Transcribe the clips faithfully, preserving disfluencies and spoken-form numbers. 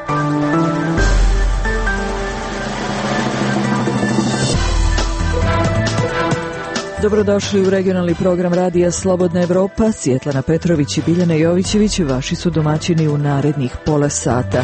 Dobrodošli u regionalni program radija Slobodna Evropa. Svjetlana Petrović i Biljana Jovićević vaši su domaćini u narednih pola sata.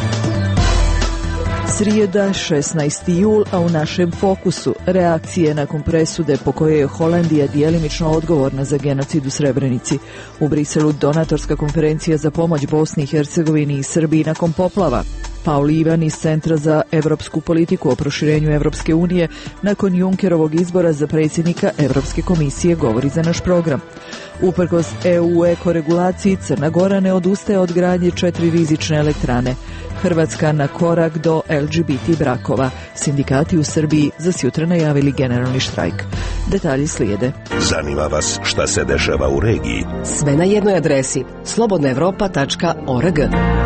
Srijeda, šesnaesti jul, a u našem fokusu reakcije nakon presude po kojoj je Holandija djelimično odgovorna za genocid u Srebrenici. U Briselu donatorska konferencija za pomoć Bosni i Hercegovini i Srbiji nakon poplava. Paul Ivan iz Centra za evropsku politiku o proširenju Evropske unije nakon Junckerovog izbora za predsjednika Evropske komisije govori za naš program. Uprkos E U ekoregulaciji, Crna Gora ne odustaje od gradnje četiri rizične elektrane. Hrvatska na korak do L G B T brakova. Sindikati u Srbiji za sutra najavili generalni štrajk. Detalji slijede. Zanima vas šta se dešava u regiji? Sve na jednoj adresi slobodna evropa tačka org.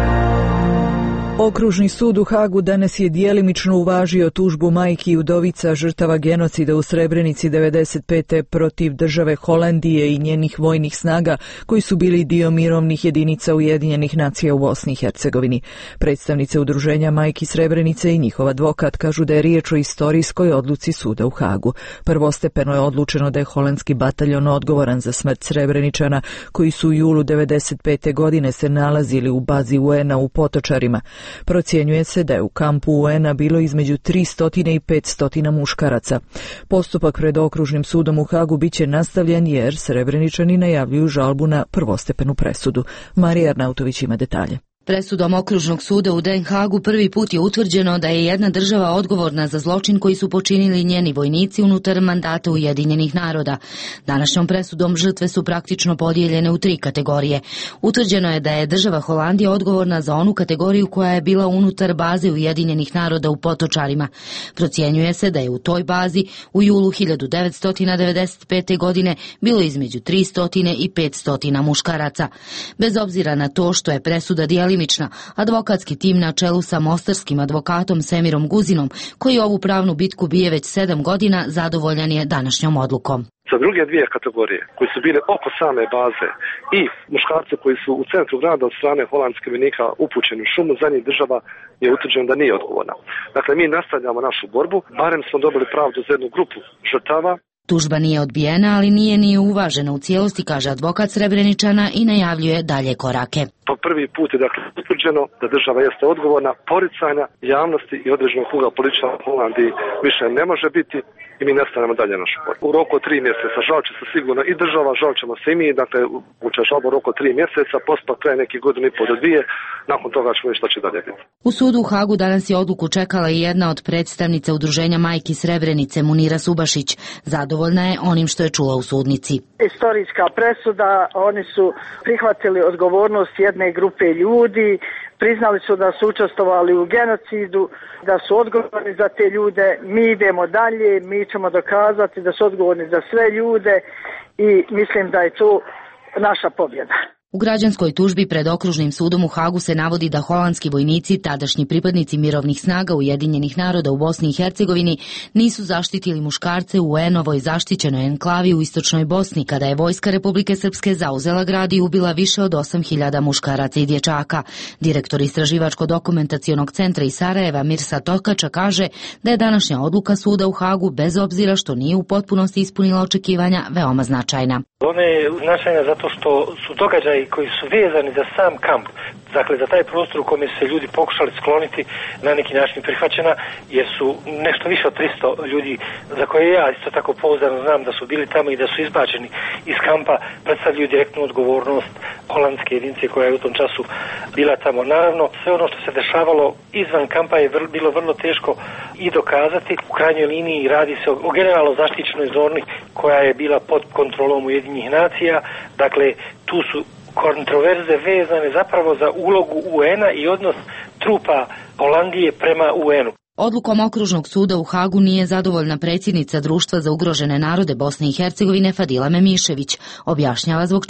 Okružni sud u Hagu danas je djelimično uvažio tužbu majki i udovica žrtava genocida u Srebrenici devedeset pete protiv države Holandije i njenih vojnih snaga koji su bili dio mirovnih jedinica Ujedinjenih nacija u Bosni i Hercegovini. Predstavnice udruženja Majki Srebrenice i njihov advokat kažu da je riječ o istorijskoj odluci suda u Hagu. Prvostepeno je odlučeno da je holandski bataljon odgovoran za smrt Srebreničana koji su u julu devedeset pete godine se nalazili u bazi U N-a u Potočarima. Procjenjuje se da je u kampu U N-a bilo između tristo i petsto muškaraca. Postupak pred okružnim sudom u Hagu biće nastavljen jer Srebreničani najavljuju žalbu na prvostepenu presudu. Marija Arnautović ima detalje. Presudom okružnog suda u Den Haagu prvi put je utvrđeno da je jedna država odgovorna za zločin koji su počinili njeni vojnici unutar mandata Ujedinjenih naroda. Današnjom presudom žrtve su praktično podijeljene u tri kategorije. Utvrđeno je da je država Holandija odgovorna za onu kategoriju koja je bila unutar baze Ujedinjenih naroda u Potočarima. Procjenjuje se da je u toj bazi u julu hiljadu devetsto devedeset pete. godine bilo između tristo i petsto muškaraca. Bez obzira na to što je presuda djelimična, advokatski tim na čelu sa mostarskim advokatom Semirom Guzinom, koji ovu pravnu bitku bije već sedam godina, zadovoljan je današnjom odlukom. Za druge dvije kategorije, koji su bile oko same baze i muškarce koji su u centru grada od strane holandskih vojnika upućeni u šumu, za njih država je utvrđena da nije odgovorna. Dakle, mi nastavljamo našu borbu, barem smo dobili pravdu za jednu grupu žrtava. Tužba nije odbijena, ali nije ni uvažena u cijelosti, kaže advokat Srebreničana i najavljuje dalje korake. Po prvi put je dakle utvrđeno da država jeste odgovorna, poricanja javnosti i određenog kruga političara u Holandiji više ne može biti i mi nastavljamo dalje našu borbu. U roku tri mjeseca žal će se sigurno i država, žal ćemo se i mi, dakle uče žalbu u roku tri mjeseca, postupak traje neki godinu i pol do dvije, nakon toga ćemo vidjeti što će dalje biti. U sudu u Hagu danas je odluku čekala i jedna od predstavnica udruženja Majki Srebrenice, Munira Subašić. Zadovoljna je onim što je čula u sudnici. Istorijska presuda, oni su prihvatili odgovornost jedne grupe ljudi, priznali su da su učestvovali u genocidu, da su odgovorni za te ljude, mi idemo dalje, mi ćemo dokazati da su odgovorni za sve ljude i mislim da je to naša pobjeda. U građanskoj tužbi pred okružnim sudom u Hagu se navodi da holandski vojnici, tadašnji pripadnici mirovnih snaga Ujedinjenih naroda u Bosni i Hercegovini, nisu zaštitili muškarce u U N-ovoj zaštićenoj enklavi u istočnoj Bosni, kada je vojska Republike Srpske zauzela grad i ubila više od osam hiljada muškaraca i dječaka. Direktor Istraživačko-dokumentacionog centra iz Sarajeva Mirsa Tokača kaže da je današnja odluka suda u Hagu, bez obzira što nije u potpunosti ispunila očekivanja, veoma značajna. Ona je značajna zato što su događaji koji su vezani za sam kamp, dakle za taj prostor u kome su se ljudi pokušali skloniti, na neki način prihvaćena, jer su nešto više od tristo ljudi za koje ja isto tako pouzdano znam da su bili tamo i da su izbačeni iz kampa, predstavljaju direktnu odgovornost holandske jedinice koja je u tom času bila tamo. Naravno, sve ono što se dešavalo izvan kampa je vrlo, bilo vrlo teško i dokazati. U krajnjoj liniji radi se o, o generalno zaštićenoj zoni koja je bila pod kontrolom Ujedinjenih nacija, dakle tu su kontroverze vezane zapravo za ulogu U N-a i odnos trupa Holandije prema U N-u. Odlukom okružnog suda u Hagu nije zadovoljna predsjednica Društva za ugrožene narode Bosne i Hercegovine Fadila Memišević. Objašnjava zbog čega.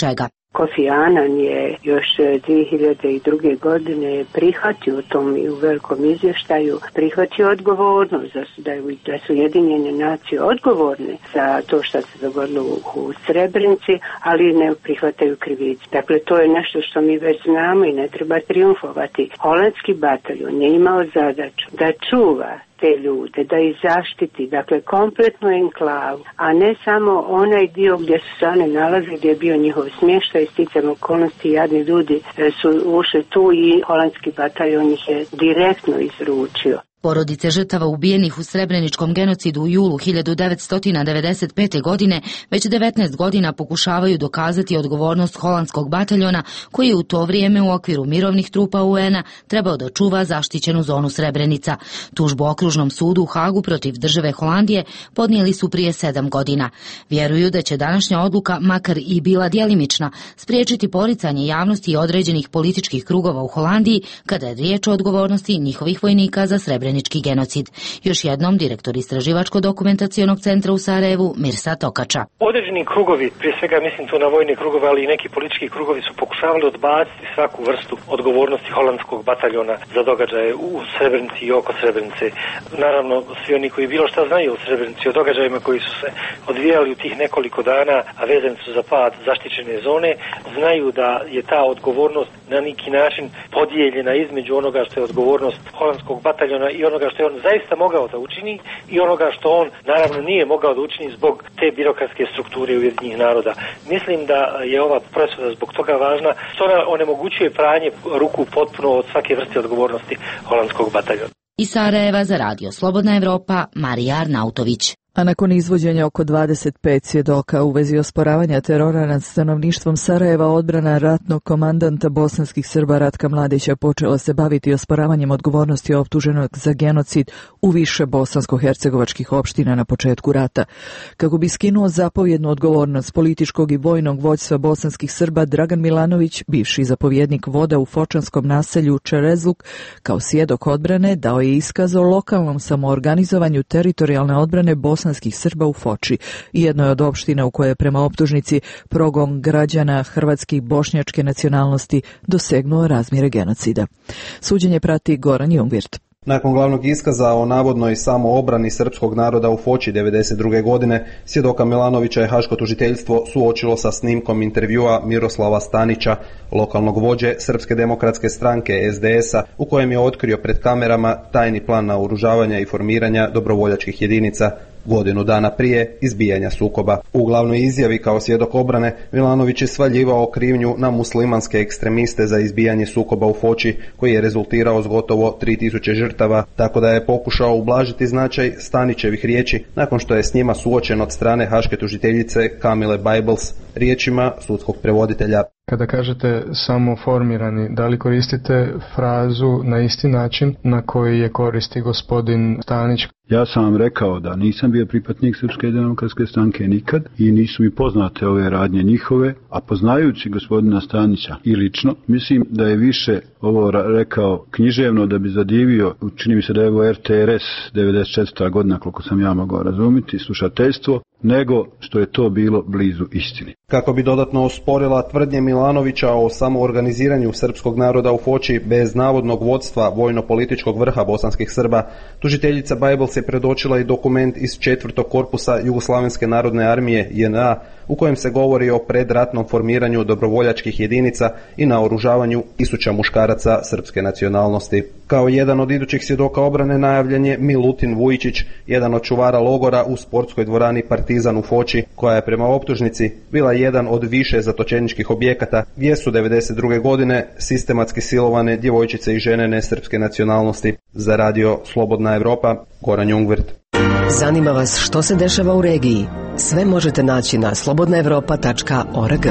Kofi Annan je još dvije hiljade druge. godine prihvatio u tom i u velikom izvještaju, prihvatio odgovornost da su, da su Ujedinjene nacije odgovorne za to što se dogodilo u, u Srebrenici, ali ne prihvataju krivicu. Dakle, to je nešto što mi već znamo i ne treba triumfovati. Holandski bataljon je imao zadaću da čuva te ljude, da ih zaštiti, dakle kompletnu enklavu, a ne samo onaj dio gdje su se one nalazili, gdje je bio njihov smještaj, sticajem okolnosti, jadni ljudi su ušli tu i holandski bataljon ih je direktno izručio. Porodice žrtava ubijenih u Srebreničkom genocidu u julu hiljadu devetsto devedeset pete. godine već devetnaest godina pokušavaju dokazati odgovornost holandskog bataljona koji je u to vrijeme u okviru mirovnih trupa U N-a trebao da čuva zaštićenu zonu Srebrenica. Tužbu okružnom sudu u Hagu protiv države Holandije podnijeli su prije sedam godina. Vjeruju da će današnja odluka, makar i bila djelimična, spriječiti poricanje javnosti i određenih političkih krugova u Holandiji kada je riječ o odgovornosti njihovih vojnika za Srebrenicu. Genocid. Još jednom direktor Istraživačko-dokumentacionog centra u Sarajevu Mirsa Tokača. Određeni krugovi, prije svega mislim tu na vojne krugove, ali i neki politički krugovi su pokušavali odbaciti svaku vrstu odgovornosti holandskog bataljona za događaje u Srebrenici i oko Srebrenice. Naravno, svi oni koji bilo šta znaju o Srebrenici, o događajima koji su se odvijali u tih nekoliko dana, a vezani su za pad zaštićene zone, znaju da je ta odgovornost na neki način podijeljena između onoga što je odgovornost holandskog bataljona i onoga što je on zaista mogao da učini i onoga što on naravno nije mogao da učini zbog te birokratske strukture Ujedinjenih naroda. Mislim da je ova presuda zbog toga važna što ona onemogućuje pranje ruku potpuno od svake vrste odgovornosti holandskog bataljona. Iz Sarajeva za radio Slobodna Evropa, Marija Arnautović. A nakon izvođenja oko dvadeset pet svjedoka u vezi osporavanja terora nad stanovništvom Sarajeva, odbrana ratnog komandanta bosanskih Srba Ratka Mladića počela se baviti osporavanjem odgovornosti optuženog za genocid u više bosansko-hercegovačkih opština na početku rata. Kako bi skinuo zapovjednu odgovornost političkog i vojnog vođstva bosanskih Srba, Dragan Milanović, bivši zapovjednik voda u fočanskom naselju Čerezluk, kao svjedok odbrane dao je iskaz o lokalnom samoorganizovanju teritorijalne odbrane bosanskih Srba u Foči, jednoj od opština u kojoj je prema optužnici progon građana hrvatskih bošnjačke nacionalnosti dosegnuo razmjere genocida. Suđenje prati Goran Jungvirt. Nakon glavnog iskaza o navodnoj samoobrani srpskog naroda u Foči devedeset druge. godine, svjedoka Milanovića je haško tužiteljstvo suočilo sa snimkom intervjua Miroslava Stanića, lokalnog vođe Srpske demokratske stranke S D S-a, u kojem je otkrio pred kamerama tajni plan naoružavanja i formiranja dobrovoljačkih jedinica godinu dana prije izbijanja sukoba. U glavnoj izjavi kao svjedok obrane Milanović je svaljivao krivnju na muslimanske ekstremiste za izbijanje sukoba u Foči, koji je rezultirao s gotovo tri tisuće žrtava, tako da je pokušao ublažiti značaj Stanićevih riječi nakon što je s njima suočen od strane haške tužiteljice Kamile Bajbels riječima sudskog prevoditelja. Kada kažete samoformirani, da li koristite frazu na isti način na koji je koristi gospodin Stanić? Ja sam vam rekao da nisam bio pripadnik Srpske demokratske stranke nikad i nisu mi poznate ove radnje njihove, a poznajući gospodina Stanića i lično, mislim da je više ovo rekao književno da bi zadivio, čini mi se da je ovo R T R S devedeset četvrta. godina, koliko sam ja mogao razumjeti, slušateljstvo, nego što je to bilo blizu istini. Kako bi dodatno osporila tvrdnje Milanovića o samoorganiziranju srpskog naroda u Foči bez navodnog vodstva vojno-političkog vrha bosanskih Srba, tužiteljica Bajbels je predočila i dokument iz četvrtog korpusa Jugoslavenske narodne armije J N A u kojem se govori o predratnom formiranju dobrovoljačkih jedinica i naoružavanju tisuća muškaraca srpske nacionalnosti. Kao jedan od idućih svjedoka obrane najavljen je Milutin Vujičić, jedan od čuvara logora u sportskoj dvorani Partizan u Foči, koja je prema optužnici bila jedan od više zatočeničkih objekata gdje su devedeset druge. godine sistematski silovane djevojčice i žene nesrpske nacionalnosti. Za radio Slobodna Evropa, Goran Jungvirt. Zanima vas što se dešava u regiji? Sve možete naći na slobodna evropa tačka org.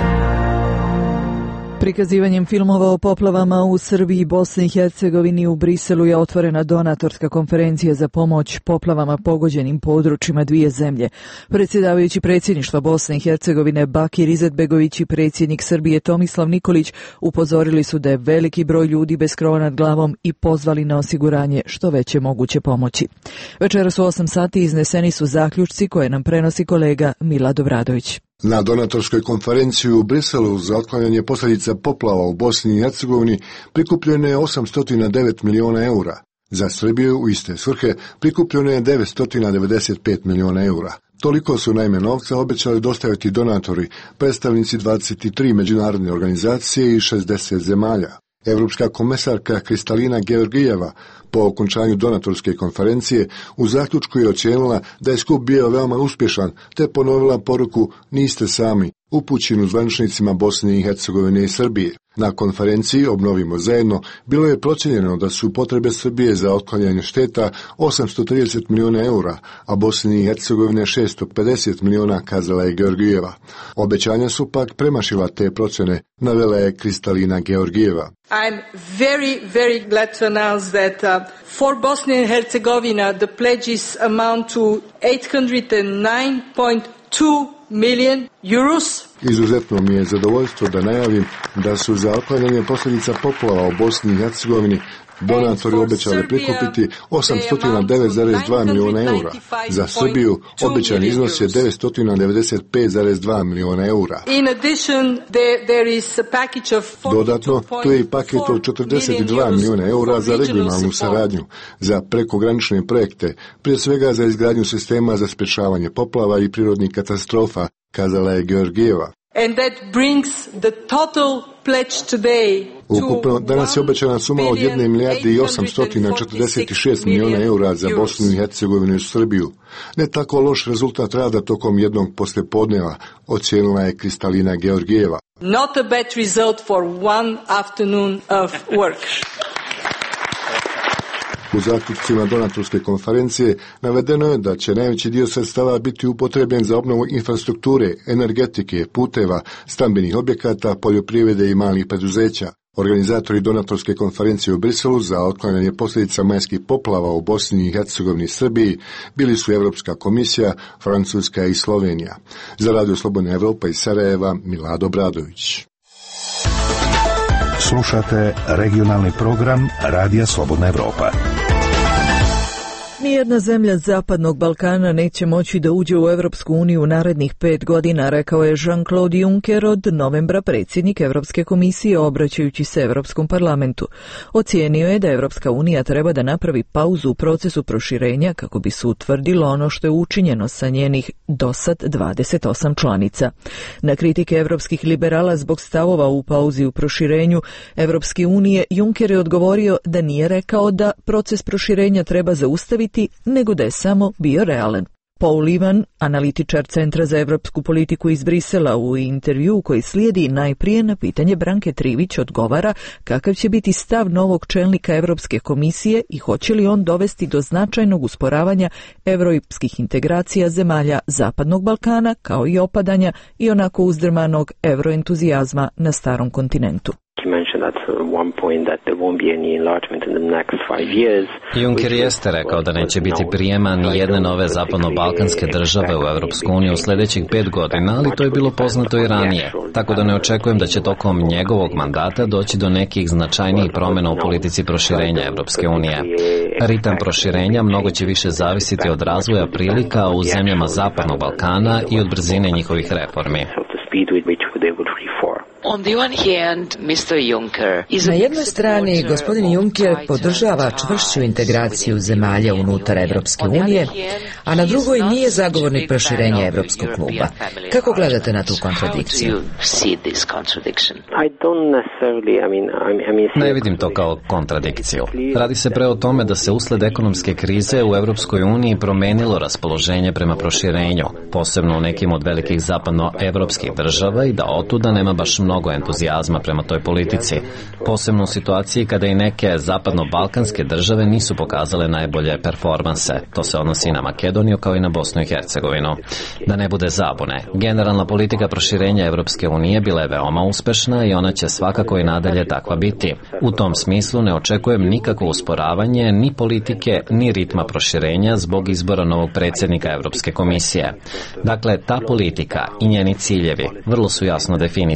Prikazivanjem filmova o poplavama u Srbiji i Bosni i Hercegovini u Briselu je otvorena donatorska konferencija za pomoć poplavama pogođenim područjima dvije zemlje. Predsjedavajući predsjedništva Bosne i Hercegovine Bakir Izetbegović i predsjednik Srbije Tomislav Nikolić upozorili su da je veliki broj ljudi bez krova nad glavom i pozvali na osiguranje što veće moguće pomoći. Večeras u osam sati izneseni su zaključci koje nam prenosi kolega Milad Obradović. Na donatorskoj konferenciji u Briselu za otklanjanje posljedica poplava u Bosni i Hercegovini prikupljeno je osamsto devet miliona eura. Za Srbiju u iste svrhe prikupljeno je devetsto devedeset pet miliona eura. Toliko su naime novca obećali dostaviti donatori, predstavnici dvadeset tri međunarodne organizacije i šezdeset zemalja. Evropska komesarka Kristalina Georgijeva po okončanju donatorske konferencije u zaključku je ocijenila da je skup bio veoma uspješan, te ponovila poruku "niste sami" upućenu zvaničnicima Bosne i Hercegovine i Srbije. Na konferenciji Obnovimo zajedno bilo je procijenjeno da su potrebe Srbije za otklanjanje šteta osamsto trideset miliona eura, a Bosni i Hercegovine šesto pedeset miliona, kazala je Georgijeva. Obećanja su pak premašila te procjene, navela je Kristalina Georgijeva. I'm very, very glad to announce that uh, for Bosnia and Herzegovina the pledges amount to eight hundred nine point two million euros. Izuzetno mi je zadovoljstvo da najavim da su za otklanjanje posljedica poplava u Bosni i Hercegovini donatori obećali prikupiti osamsto devet zarez dva miliona eura. Za Srbiju obećan iznos je devetsto devedeset pet zarez dva miliona eura. Dodatno, tu je i paket od četrdeset dva miliona eura za regionalnu saradnju, za prekogranične projekte, prije svega za izgradnju sistema za sprječavanje poplava i prirodnih katastrofa, kazala je Georgijeva. And that brings the total pledge today. Ukupno, danas je obećana suma od jedne milijarde i osamsto četrdeset šest miliona eura za Bosnu i Hercegovinu i Srbiju. Ne tako loš rezultat rada tokom jednog poslijepodneva, ocijenila je Kristalina Georgijeva. Not a bad result for one afternoon of work. U zaključcima donatorske konferencije navedeno je da će najveći dio sredstava biti upotrebljen za obnovu infrastrukture, energetike, puteva, stambenih objekata, poljoprivrede i malih preduzeća. Organizatori donatorske konferencije u Briselu za otklanjanje posljedica majskih poplava u Bosni i Hercegovini i Srbiji bili su Evropska komisija, Francuska i Slovenija. Za Radio Slobodna Evropa iz Sarajeva, Milado Bradović. Slušate regionalni program Radija Slobodna Evropa. Nijedna zemlja Zapadnog Balkana neće moći da uđe u Evropsku uniju u narednih pet godina, rekao je Jean-Claude Juncker od novembra, predsjednik Evropske komisije, obraćajući se Evropskom parlamentu. Ocijenio je da Evropska unija treba da napravi pauzu u procesu proširenja kako bi se utvrdilo ono što je učinjeno sa njenih dosad dvadeset osam članica. Na kritike evropskih liberala zbog stavova u pauzi u proširenju Evropske unije, Juncker je odgovorio da nije rekao da proces proširenja treba zaustaviti, nego da je samo bio realan. Paul Ivan, analitičar Centra za evropsku politiku iz Brisela, u intervju koji slijedi najprije na pitanje Branke Trivić odgovara kakav će biti stav novog čelnika Evropske komisije i hoće li on dovesti do značajnog usporavanja evropskih integracija zemalja Zapadnog Balkana, kao i opadanja i onako uzdrmanog evroentuzijazma na starom kontinentu. Juncker jeste rekao da neće biti prijema ni jedne nove zapadno-balkanske države u Evropsku uniju u sljedećih pet godina, ali to je bilo poznato i ranije, tako da ne očekujem da će tokom njegovog mandata doći do nekih značajnijih promjena u politici proširenja Evropske unije. Ritam proširenja mnogo će više zavisiti od razvoja prilika u zemljama Zapadnog Balkana i od brzine njihovih reformi. Na jednoj strani gospodin Juncker podržava čvršću integraciju zemalja unutar Evropske unije, a na drugoj nije zagovornik proširenja Evropskog kluba. Kako gledate na tu kontradikciju? Ne vidim to kao kontradikciju. Radi se pre o tome da se usled ekonomske krize u Evropskoj uniji promenilo raspoloženje prema proširenju, posebno u nekim od velikih zapadnoevropskih država, i da otuda nema baš mnogo entuzijazma prema toj politici, posebno u situaciji kada i neke zapadno-balkanske države nisu pokazale najbolje performanse. To se odnosi na Makedoniju kao i na Bosnu i Hercegovinu. Da ne bude zabune, generalna politika proširenja Evropske unije bila je veoma uspešna i ona će svakako i nadalje takva biti. U tom smislu ne očekujem nikakvo usporavanje ni politike ni ritma proširenja zbog izbora novog predsjednika Evropske komisije. Dakle, ta politika i njeni ciljevi vrlo su jasno definisani.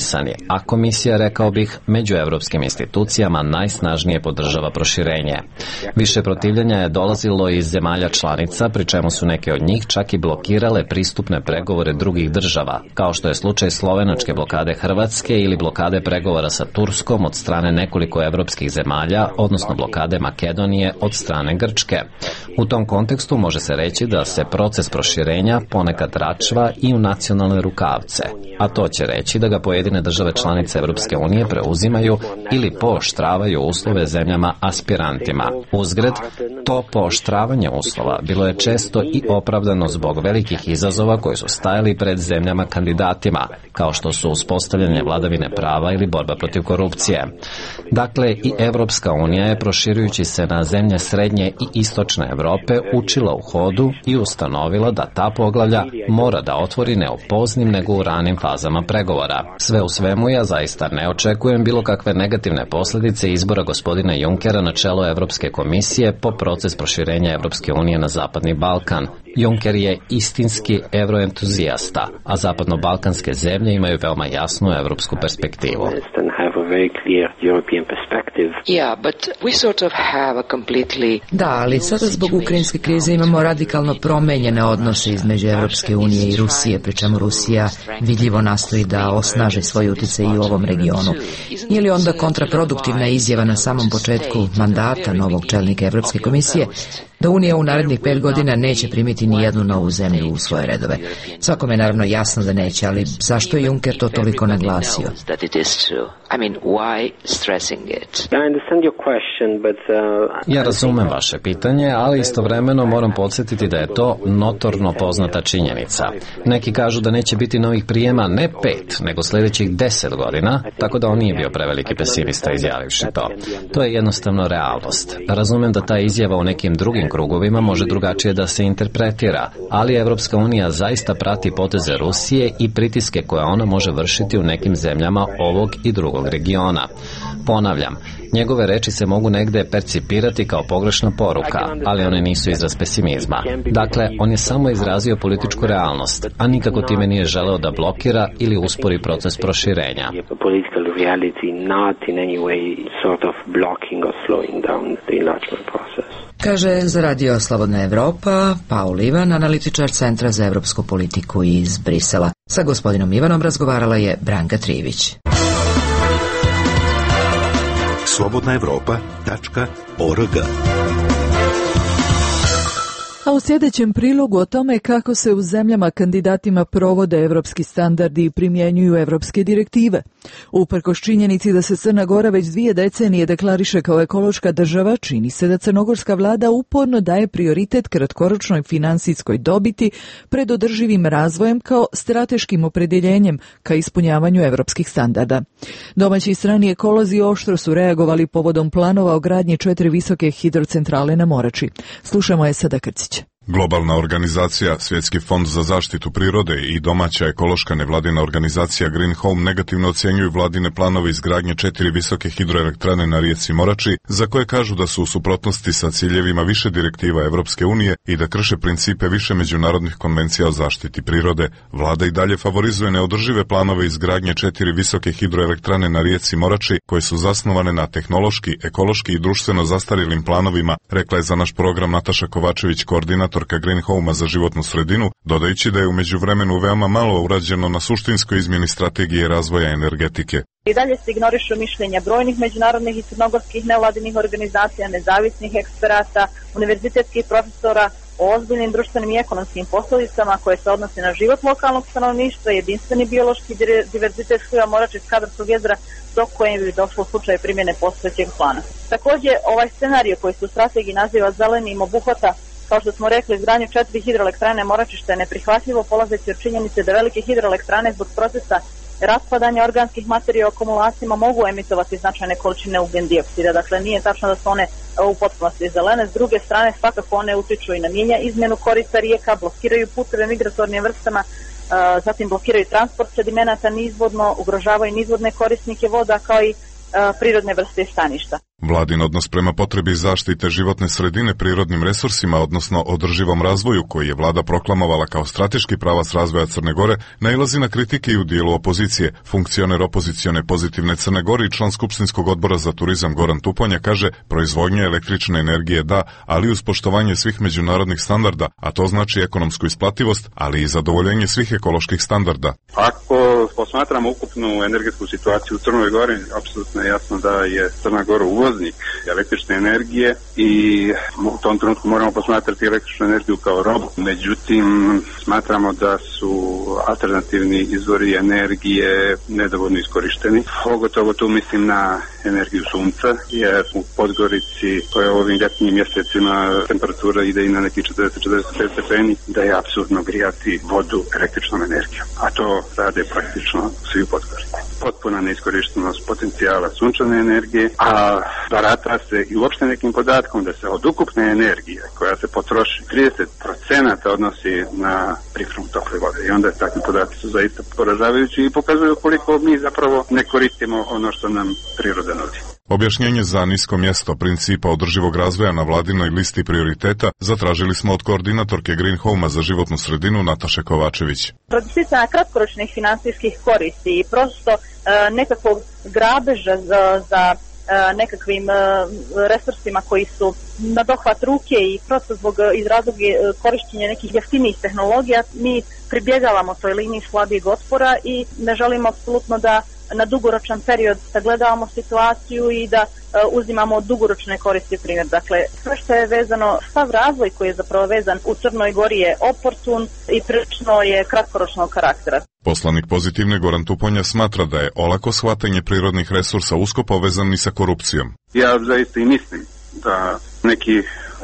a komisija, rekao bih, među evropskim institucijama najsnažnije podržava proširenje. Više protivljenja je dolazilo iz zemalja članica, pri čemu su neke od njih čak i blokirale pristupne pregovore drugih država, kao što je slučaj slovenačke blokade Hrvatske ili blokade pregovora sa Turskom od strane nekoliko evropskih zemalja, odnosno blokade Makedonije od strane Grčke. U tom kontekstu može se reći da se proces proširenja ponekad račva i u nacionalne rukavce, a to će reći da ga pojedine države članice Evropske unije preuzimaju ili pooštravaju uslove zemljama aspirantima. Uzgred, to pooštravanje uslova bilo je često i opravdano zbog velikih izazova koji su stajali pred zemljama kandidatima, kao što su uspostavljanje vladavine prava ili borba protiv korupcije. Dakle, i Evropska unija je, proširujući se na zemlje srednje i istočne Evrope, učila u hodu i ustanovila da ta poglavlja mora da otvori ne u poznim nego u ranim fazama pregovora. Sve u svemu, ja zaista ne očekujem bilo kakve negativne posljedice izbora gospodina Junckera na čelo Evropske komisije po proces proširenja Evropske unije na Zapadni Balkan. Juncker je istinski evroentuzijasta, a zapadno-balkanske zemlje imaju veoma jasnu evropsku perspektivu. Da, ali sada zbog ukrajinske krize imamo radikalno promenjene odnose između Evropske unije i Rusije, pri čemu Rusija vidljivo nastoji da osnaži svoj utjecaj i u ovom regionu. Nije li onda kontraproduktivna izjava na samom početku mandata novog čelnika Evropske komisije da Unija u narednih pet godina neće primiti ni jednu novu zemlju u svoje redove? Svakome je naravno jasno da neće, ali zašto je Juncker to toliko naglasio? Ja razumem vaše pitanje, ali istovremeno moram podsjetiti da je to notorno poznata činjenica. Neki kažu da neće biti novih prijema ne pet, nego sljedećih deset godina, tako da on nije bio preveliki pesimista izjavivši to. To je jednostavno realnost. Razumem da ta izjava u nekim drugim krugovima može drugačije da se interpretira, ali Evropska unija zaista prati poteze Rusije i pritiske koje ona može vršiti u nekim zemljama ovog i drugog regiona. Ponavljam, njegove reči se mogu negde percipirati kao pogrešna poruka, ali one nisu izraz pesimizma. Dakle, on je samo izrazio političku realnost, a nikako time nije želeo da blokira ili uspori proces proširenja. Kaže za Radio Slobodna Evropa Paul Ivan, analitičar Centra za evropsku politiku iz Brisela. Sa gospodinom Ivanom razgovarala je Branka Trivić. slobodna evropa tačka org. A u sljedećem prilogu o tome kako se u zemljama kandidatima provode evropski standardi i primjenjuju evropske direktive. Uprkos činjenici da se Crna Gora već dvije decenije deklariše kao ekološka država, čini se da crnogorska vlada uporno daje prioritet kratkoročnoj finansijskoj dobiti pred održivim razvojem kao strateškim opredjeljenjem ka ispunjavanju evropskih standarda. Domaći i strani ekolozi oštro su reagovali povodom planova o gradnji četiri visoke hidrocentrale na Morači. Slušamo je sada Krcić. Globalna organizacija, Svjetski fond za zaštitu prirode i domaća ekološka nevladina organizacija Green Home negativno ocjenjuju vladine planove izgradnje četiri visoke hidroelektrane na rijeci Morači, za koje kažu da su u suprotnosti sa ciljevima više direktiva Evropske unije i da krše principe više međunarodnih konvencija o zaštiti prirode. Vlada i dalje favorizuje neodržive planove izgradnje četiri visoke hidroelektrane na rijeci Morači, koje su zasnovane na tehnološki, ekološki i društveno zastarjelim planovima, rekla je za naš program Nataša Kovačević, koordinator Green Home-a za životnu sredinu, dodajući da je u međuvremenu veoma malo urađeno na suštinskoj izmjeni strategije razvoja energetike. I dalje se ignorišu mišljenja brojnih međunarodnih i crnogorskih nevladinih organizacija, nezavisnih eksperata, univerzitetskih profesora o ozbiljnim društvenim i ekonomskim posljedicama koje se odnose na život lokalnog stanovništva, jedinstveni biološki diverzitet sliva Morače iz Kadarskog jezera, do koje bi došlo u slučaju primjene postojećeg plana. Također, ovaj scenarij koji se u strategiji naziva zelenim obuhvata, kao što smo rekli, izgradnju četiri hidroelektrane Morači, što je neprihvatljivo polazeći od činjenice da velike hidroelektrane zbog procesa raspadanja organskih materija u akumulacijama mogu emitovati značajne količine ugljen dioksida. Dakle, nije tačno da su one u potpunosti zelene. S druge strane, svakako one utiču i na mijenja izmjenu korita rijeka, blokiraju puteve migratornim vrstama, zatim blokiraju transport sedimenata nizvodno, ugrožavaju nizvodne korisnike voda kao i prirodne vrste i staništa. Vladin odnos prema potrebi zaštite životne sredine prirodnim resursima, odnosno održivom razvoju, koji je vlada proklamovala kao strateški pravac razvoja Crne Gore, nailazi na kritike i u dijelu opozicije. Funkcioner opozicione Pozitivne Crne Gore i član Skupštinskog odbora za turizam Goran Tuponja kaže, proizvodnja električne energije da, ali uz poštovanje svih međunarodnih standarda, a to znači ekonomsku isplativost, ali i zadovoljenje svih ekoloških standarda. Ako posmatramo ukupnu energetsku situaciju u Crnoj Gori, apsolutno je jasno da je Crna Gora uvoznik električne energije i u tom trenutku moramo posmatrati električnu energiju kao robu. Međutim, smatramo da su alternativni izvori energije nedovoljno iskorišteni. Pogotovo tu mislim na energiju sunca, jer u Podgorici, koja u ovim ljetnim mjesecima temperatura ide i na neki četrdeset do četrdeset pet stepeni, da je apsolutno grijati vodu električnom energijom. A to rade praktično svi u Podgorici. Potpuna neiskorištenost potencijala sunčane energije, a barata se i uopšte nekim podatkom da se od ukupne energije koja se potroši trideset procenata odnosi na pripremu tople vode. I onda takvi podaci su zaista poražavajući i pokazuju koliko mi zapravo ne koristimo ono što nam priroda nudi. Objašnjenje za nisko mjesto principa održivog razvoja na vladinoj listi prioriteta zatražili smo od koordinatorke Green Home-a za životnu sredinu Nataše Kovačević. Protisticanja kratkoročnih finansijskih koristi i prosto e, nekakvog grabeža za, za e, nekakvim e, resursima koji su na dohvat ruke i prosto zbog iz razloga korištenja nekih jeftinijih tehnologija mi pribjegavamo toj liniji slabijeg otpora i ne želimo apsolutno da na dugoročan period sagledavamo situaciju i da uh, uzimamo dugoročne koristi primjer. Dakle, sve što je vezano, sav razvoj koji je zapravo vezan u Crnoj Gori je oportun i prilično je kratkoročnog karaktera. Poslanik Pozitivne Goran Tuponja smatra da je olako shvatanje prirodnih resursa usko povezan i sa korupcijom. Ja zaista i mislim da neki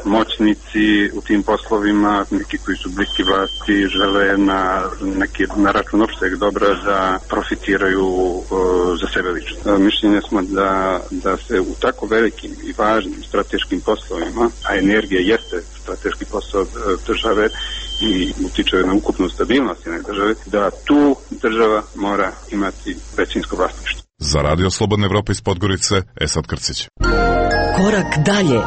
moćnici u tim poslovima, neki koji su bliski vlasti, žele na, neki, na račun opšteg dobra da profitiraju uh, za sebe lično. Mišljenje smo da, da se u tako velikim i važnim strateškim poslovima, a energija jeste strateški posao države i utiče na ukupnu stabilnost jedne države, da tu država mora imati većinsko vlasništvo. Za Radio Slobodne Evrope iz Podgorice, Esad Krcić. Korak dalje.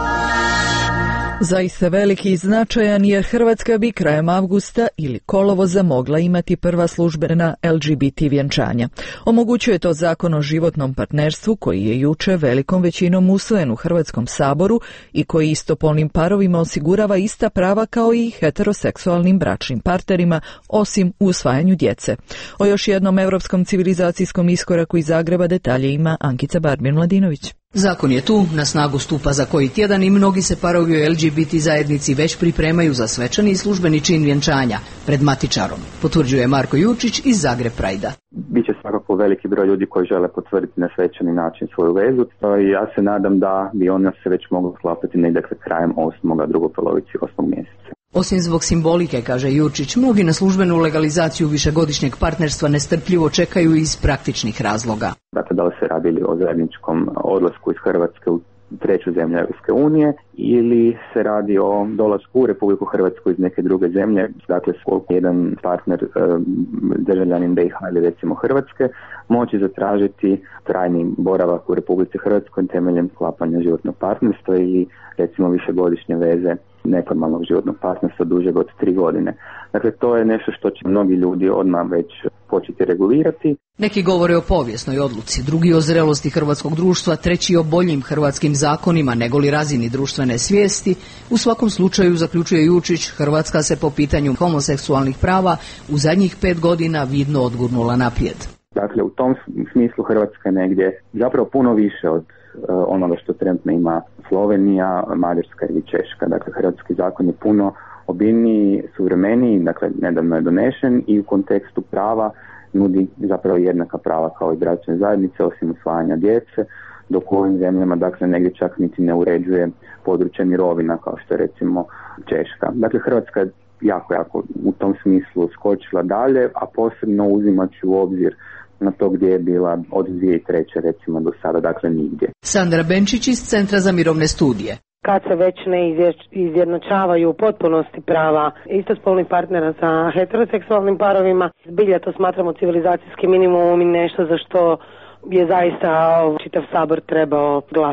Zaista veliki i značajan jer Hrvatska bi krajem avgusta ili kolovoza mogla imati prva službena L G B T vjenčanja. Omogućuje to Zakon o životnom partnerstvu koji je juče velikom većinom usvojen u Hrvatskom saboru i koji istopolnim parovima osigurava ista prava kao i heteroseksualnim bračnim partnerima, osim u usvajanju djece. O još jednom europskom civilizacijskom iskoraku iz Zagreba detalje ima Ankica Barbin-Mladinović. Zakon je tu, na snagu stupa za koji tjedan i mnogi se parovi u L G B T zajednici već pripremaju za svečani i službeni čin vjenčanja pred matičarom, potvrđuje Marko Jurčić iz Zagreb Prajda. Biće svakako veliki broj ljudi koji žele potvrditi na svečani način svoju vezu i ja se nadam da bi ona se već mogla sklapati negdje krajem osmoga, drugoj polovici osmog mjeseca. Osim zbog simbolike, kaže Jurčić, mnogi na službenu legalizaciju višegodišnjeg partnerstva nestrpljivo čekaju iz praktičnih razloga. Dakle, da li se radi o zajedničkom odlasku iz Hrvatske u treću zemlju Europske unije ili se radi o dolasku u Republiku Hrvatsku iz neke druge zemlje, dakle koliko jedan partner državljanin B i H ili recimo Hrvatske moći zatražiti trajni boravak u Republici Hrvatskoj temeljem sklapanja životnog partnerstva ili recimo višegodišnje veze neformalnog životnog partnerstva dužeg od tri godine. Dakle, to je nešto što će mnogi ljudi odmah već početi regulirati. Neki govore o povijesnoj odluci, drugi o zrelosti hrvatskog društva, treći o boljim hrvatskim zakonima negoli razini društvene svijesti. U svakom slučaju, zaključuje Jurčić, Hrvatska se po pitanju homoseksualnih prava u zadnjih pet godina vidno odgurnula naprijed. Dakle, u tom smislu Hrvatska je negdje zapravo puno više od onoga što trenutno ima Slovenija, Mađarska ili Češka. Dakle, hrvatski zakon je puno obiljniji, suvremeniji, dakle, nedavno je donešen i u kontekstu prava nudi zapravo jednaka prava kao i bračne zajednice, osim usvajanja djece, dok u ovim zemljama, dakle, negdje čak niti ne uređuje područje mirovina kao što je recimo Češka. Dakle, Hrvatska je jako, jako u tom smislu skočila dalje, a posebno uzimajući u obzir na to gdje je bila od dvije tisuće treće recimo do sada, dakle nigdje. Sandra Benčić iz Centra za mirovne studije. Kad se već ne izjednačavaju u potpunosti prava istospolnih partnera sa heteroseksualnim parovima, zbilja to smatramo civilizacijski minimum i nešto za što je zaista čitav sabor trebao glasati.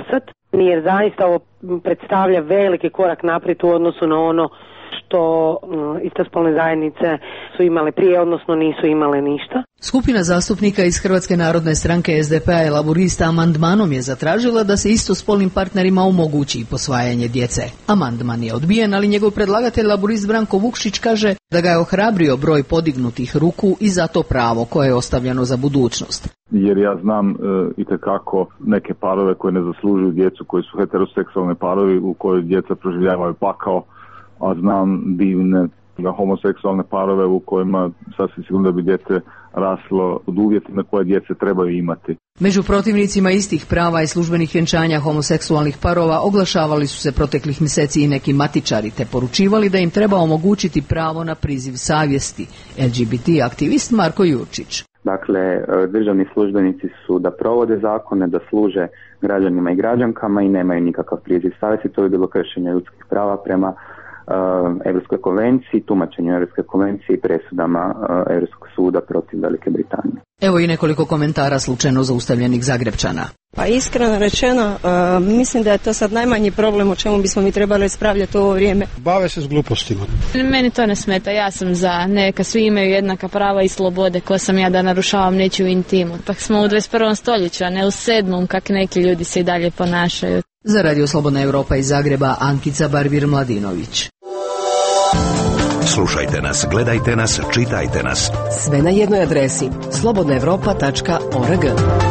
Jer zaista ovo predstavlja veliki korak naprijed u odnosu na ono što istospolne zajednice su imale prije, odnosno nisu imale ništa. Skupina zastupnika iz Hrvatske narodne stranke S D P-a i Laburista amandmanom je zatražila da se istospolnim partnerima omogući posvajanje djece. Amandman je odbijen, ali njegov predlagatelj Laburist Branko Vukšić kaže da ga je ohrabrio broj podignutih ruku i zato pravo koje je ostavljeno za budućnost. Jer ja znam e, itekako neke parove koje ne zaslužuju djecu, koji su heteroseksualni parovi u kojoj djeca proživljavaju pakao, a znam divne homoseksualne parove u kojima sasvim sigurno da bi djete raslo od uvjetima koje djece trebaju imati. Među protivnicima istih prava i službenih vjenčanja homoseksualnih parova oglašavali su se proteklih mjeseci i neki matičari te poručivali da im treba omogućiti pravo na priziv savjesti. L G B T aktivist Marko Jurčić. Dakle, državni službenici su da provode zakone, da služe građanima i građankama i nemaju nikakav priziv savjesti. To je bilo kršenje ljudskih prava prema Europskoj konvenciji, tumačenju Europske konvencije i presudama Europskog suda protiv Velike Britanije. Evo i nekoliko komentara slučajno zaustavljenih Zagrepčana. Pa iskreno rečeno, uh, mislim da je to sad najmanji problem o čemu bismo mi trebali ispravljati u ovo vrijeme. Bave se s glupostima. Meni to ne smeta, ja sam za neka svi imaju jednaka prava i slobode, ko sam ja da narušavam nečiju intimu. Tak smo u dvadeset prvom stoljeću, a ne u sedmom kak neki ljudi se i dalje ponašaju. Za Radio Slobodna Europa iz Zagreba, Ankica Barbir-Mladinović. Slušajte nas, gledajte nas, čitajte nas. Sve na jednoj adresi slobodna europa tačka org.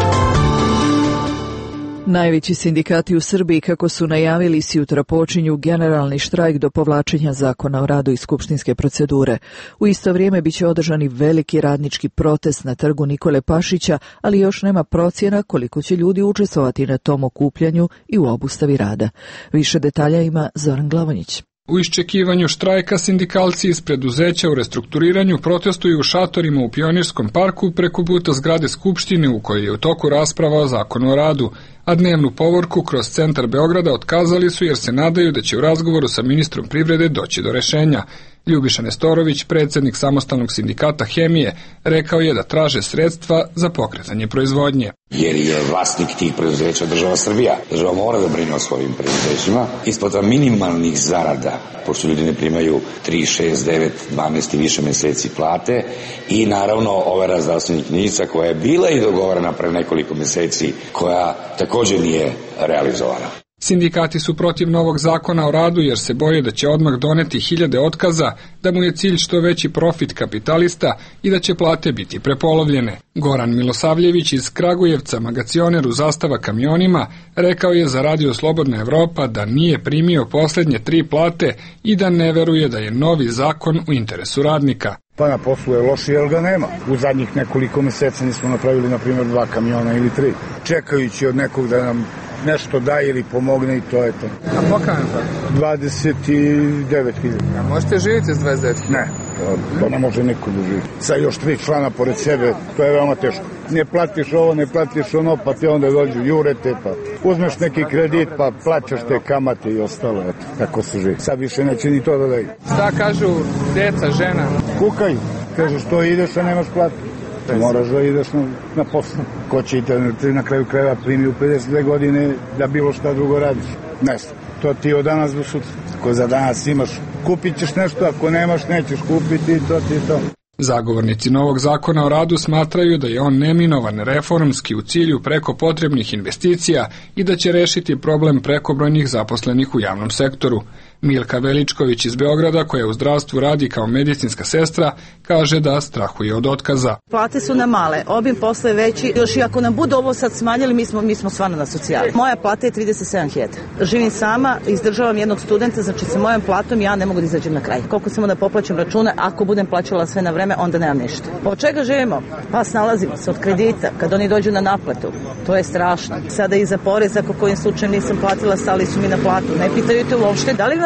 Najveći sindikati u Srbiji, kako su najavili, sutra počinju generalni štrajk do povlačenja zakona o radu iz skupštinske procedure. U isto vrijeme biće održani veliki radnički protest na trgu Nikole Pašića, ali još nema procjena koliko će ljudi učestvovati na tom okupljanju i u obustavi rada. Više detalja ima Zoran Glavonjić. U iščekivanju štrajka sindikalci iz preduzeća u restrukturiranju protestuju u šatorima u Pionirskom parku preko puta zgrade Skupštine u kojoj je u toku rasprava o zakonu o radu, a dnevnu povorku kroz centar Beograda otkazali su jer se nadaju da će u razgovoru sa ministrom privrede doći do rešenja. Ljubiša Nestorović, predsjednik samostalnog sindikata Hemije, rekao je da traže sredstva za pokretanje proizvodnje. Jer je vlasnik tih preduzeća država Srbija. Država mora da brine o svojim preduzećima. Isplata minimalnih zarada, pošto ljudi ne primaju tri, šest, devet, dvanaest i više mjeseci plate, i naravno ova zdravstvenih knjižica koja je bila i dogovorena pre nekoliko mjeseci, koja također nije realizovana. Sindikati su protiv novog zakona o radu jer se boje da će odmah doneti hiljade otkaza, da mu je cilj što veći profit kapitalista i da će plate biti prepolovljene. Goran Milosavljević iz Kragujevca, magacioner u Zastava kamionima, rekao je za Radio Slobodna Evropa da nije primio posljednje tri plate i da ne veruje da je novi zakon u interesu radnika. Pa na poslu je loši jer ga nema. U zadnjih nekoliko mjeseca nismo napravili, na primjer, dva kamiona ili tri. Čekajući od nekog da nam nešto daje ili pomogne i to je to. A pokajem tako? dvadeset devet hiljada. A možete živjeti s dvadeset devet hiljada? Ne, to, to ne može niko da živi. Sa još tri člana pored sebe, to je veoma teško. Ne platiš ovo, ne platiš ono, pa te onda dođu jurete, pa uzmeš neki kredit, pa plaćaš te kamate i ostalo, eto, tako se živi. Sad više neće ni to da daju. Šta kažu deca, žena? Kukaju, kažu što ideš, a nemaš platu. Moraš da ideš na, na poslu. Ko će i te na kraju krajeva primi u pedeset dve godine da bilo šta drugo radiš? Ne znam. To ti od danas do sutra. Ako za danas imaš, kupit ćeš nešto, ako nemaš, nećeš kupiti i to ti je to. Zagovornici novog zakona o radu smatraju da je on neminovan reformski u cilju preko potrebnih investicija i da će rešiti problem prekobrojnih zaposlenih u javnom sektoru. Milka Veličković iz Beograda, koja u zdravstvu radi kao medicinska sestra, kaže da strahuje od otkaza. Plate su nam male, obim posla je veći, još i ako nam budu ovo sad smanjili, mi smo, mi smo stvarno na socijali. Moja plata je trideset sedam hiljada. Živim sama, izdržavam jednog studenta, znači sa mojom platom ja ne mogu da izađem na kraj. Koliko samo da poplaćam račune, ako budem plaćala sve na vreme, onda nemam ništa. Pa od čega živimo? Pa snalazimo se od kredita, kad oni dođu na naplatu. To je strašno. Sada i za porez, ako kojim slučajem nisam platila, stali su mi na platu. Ne pitaju te uopšte da li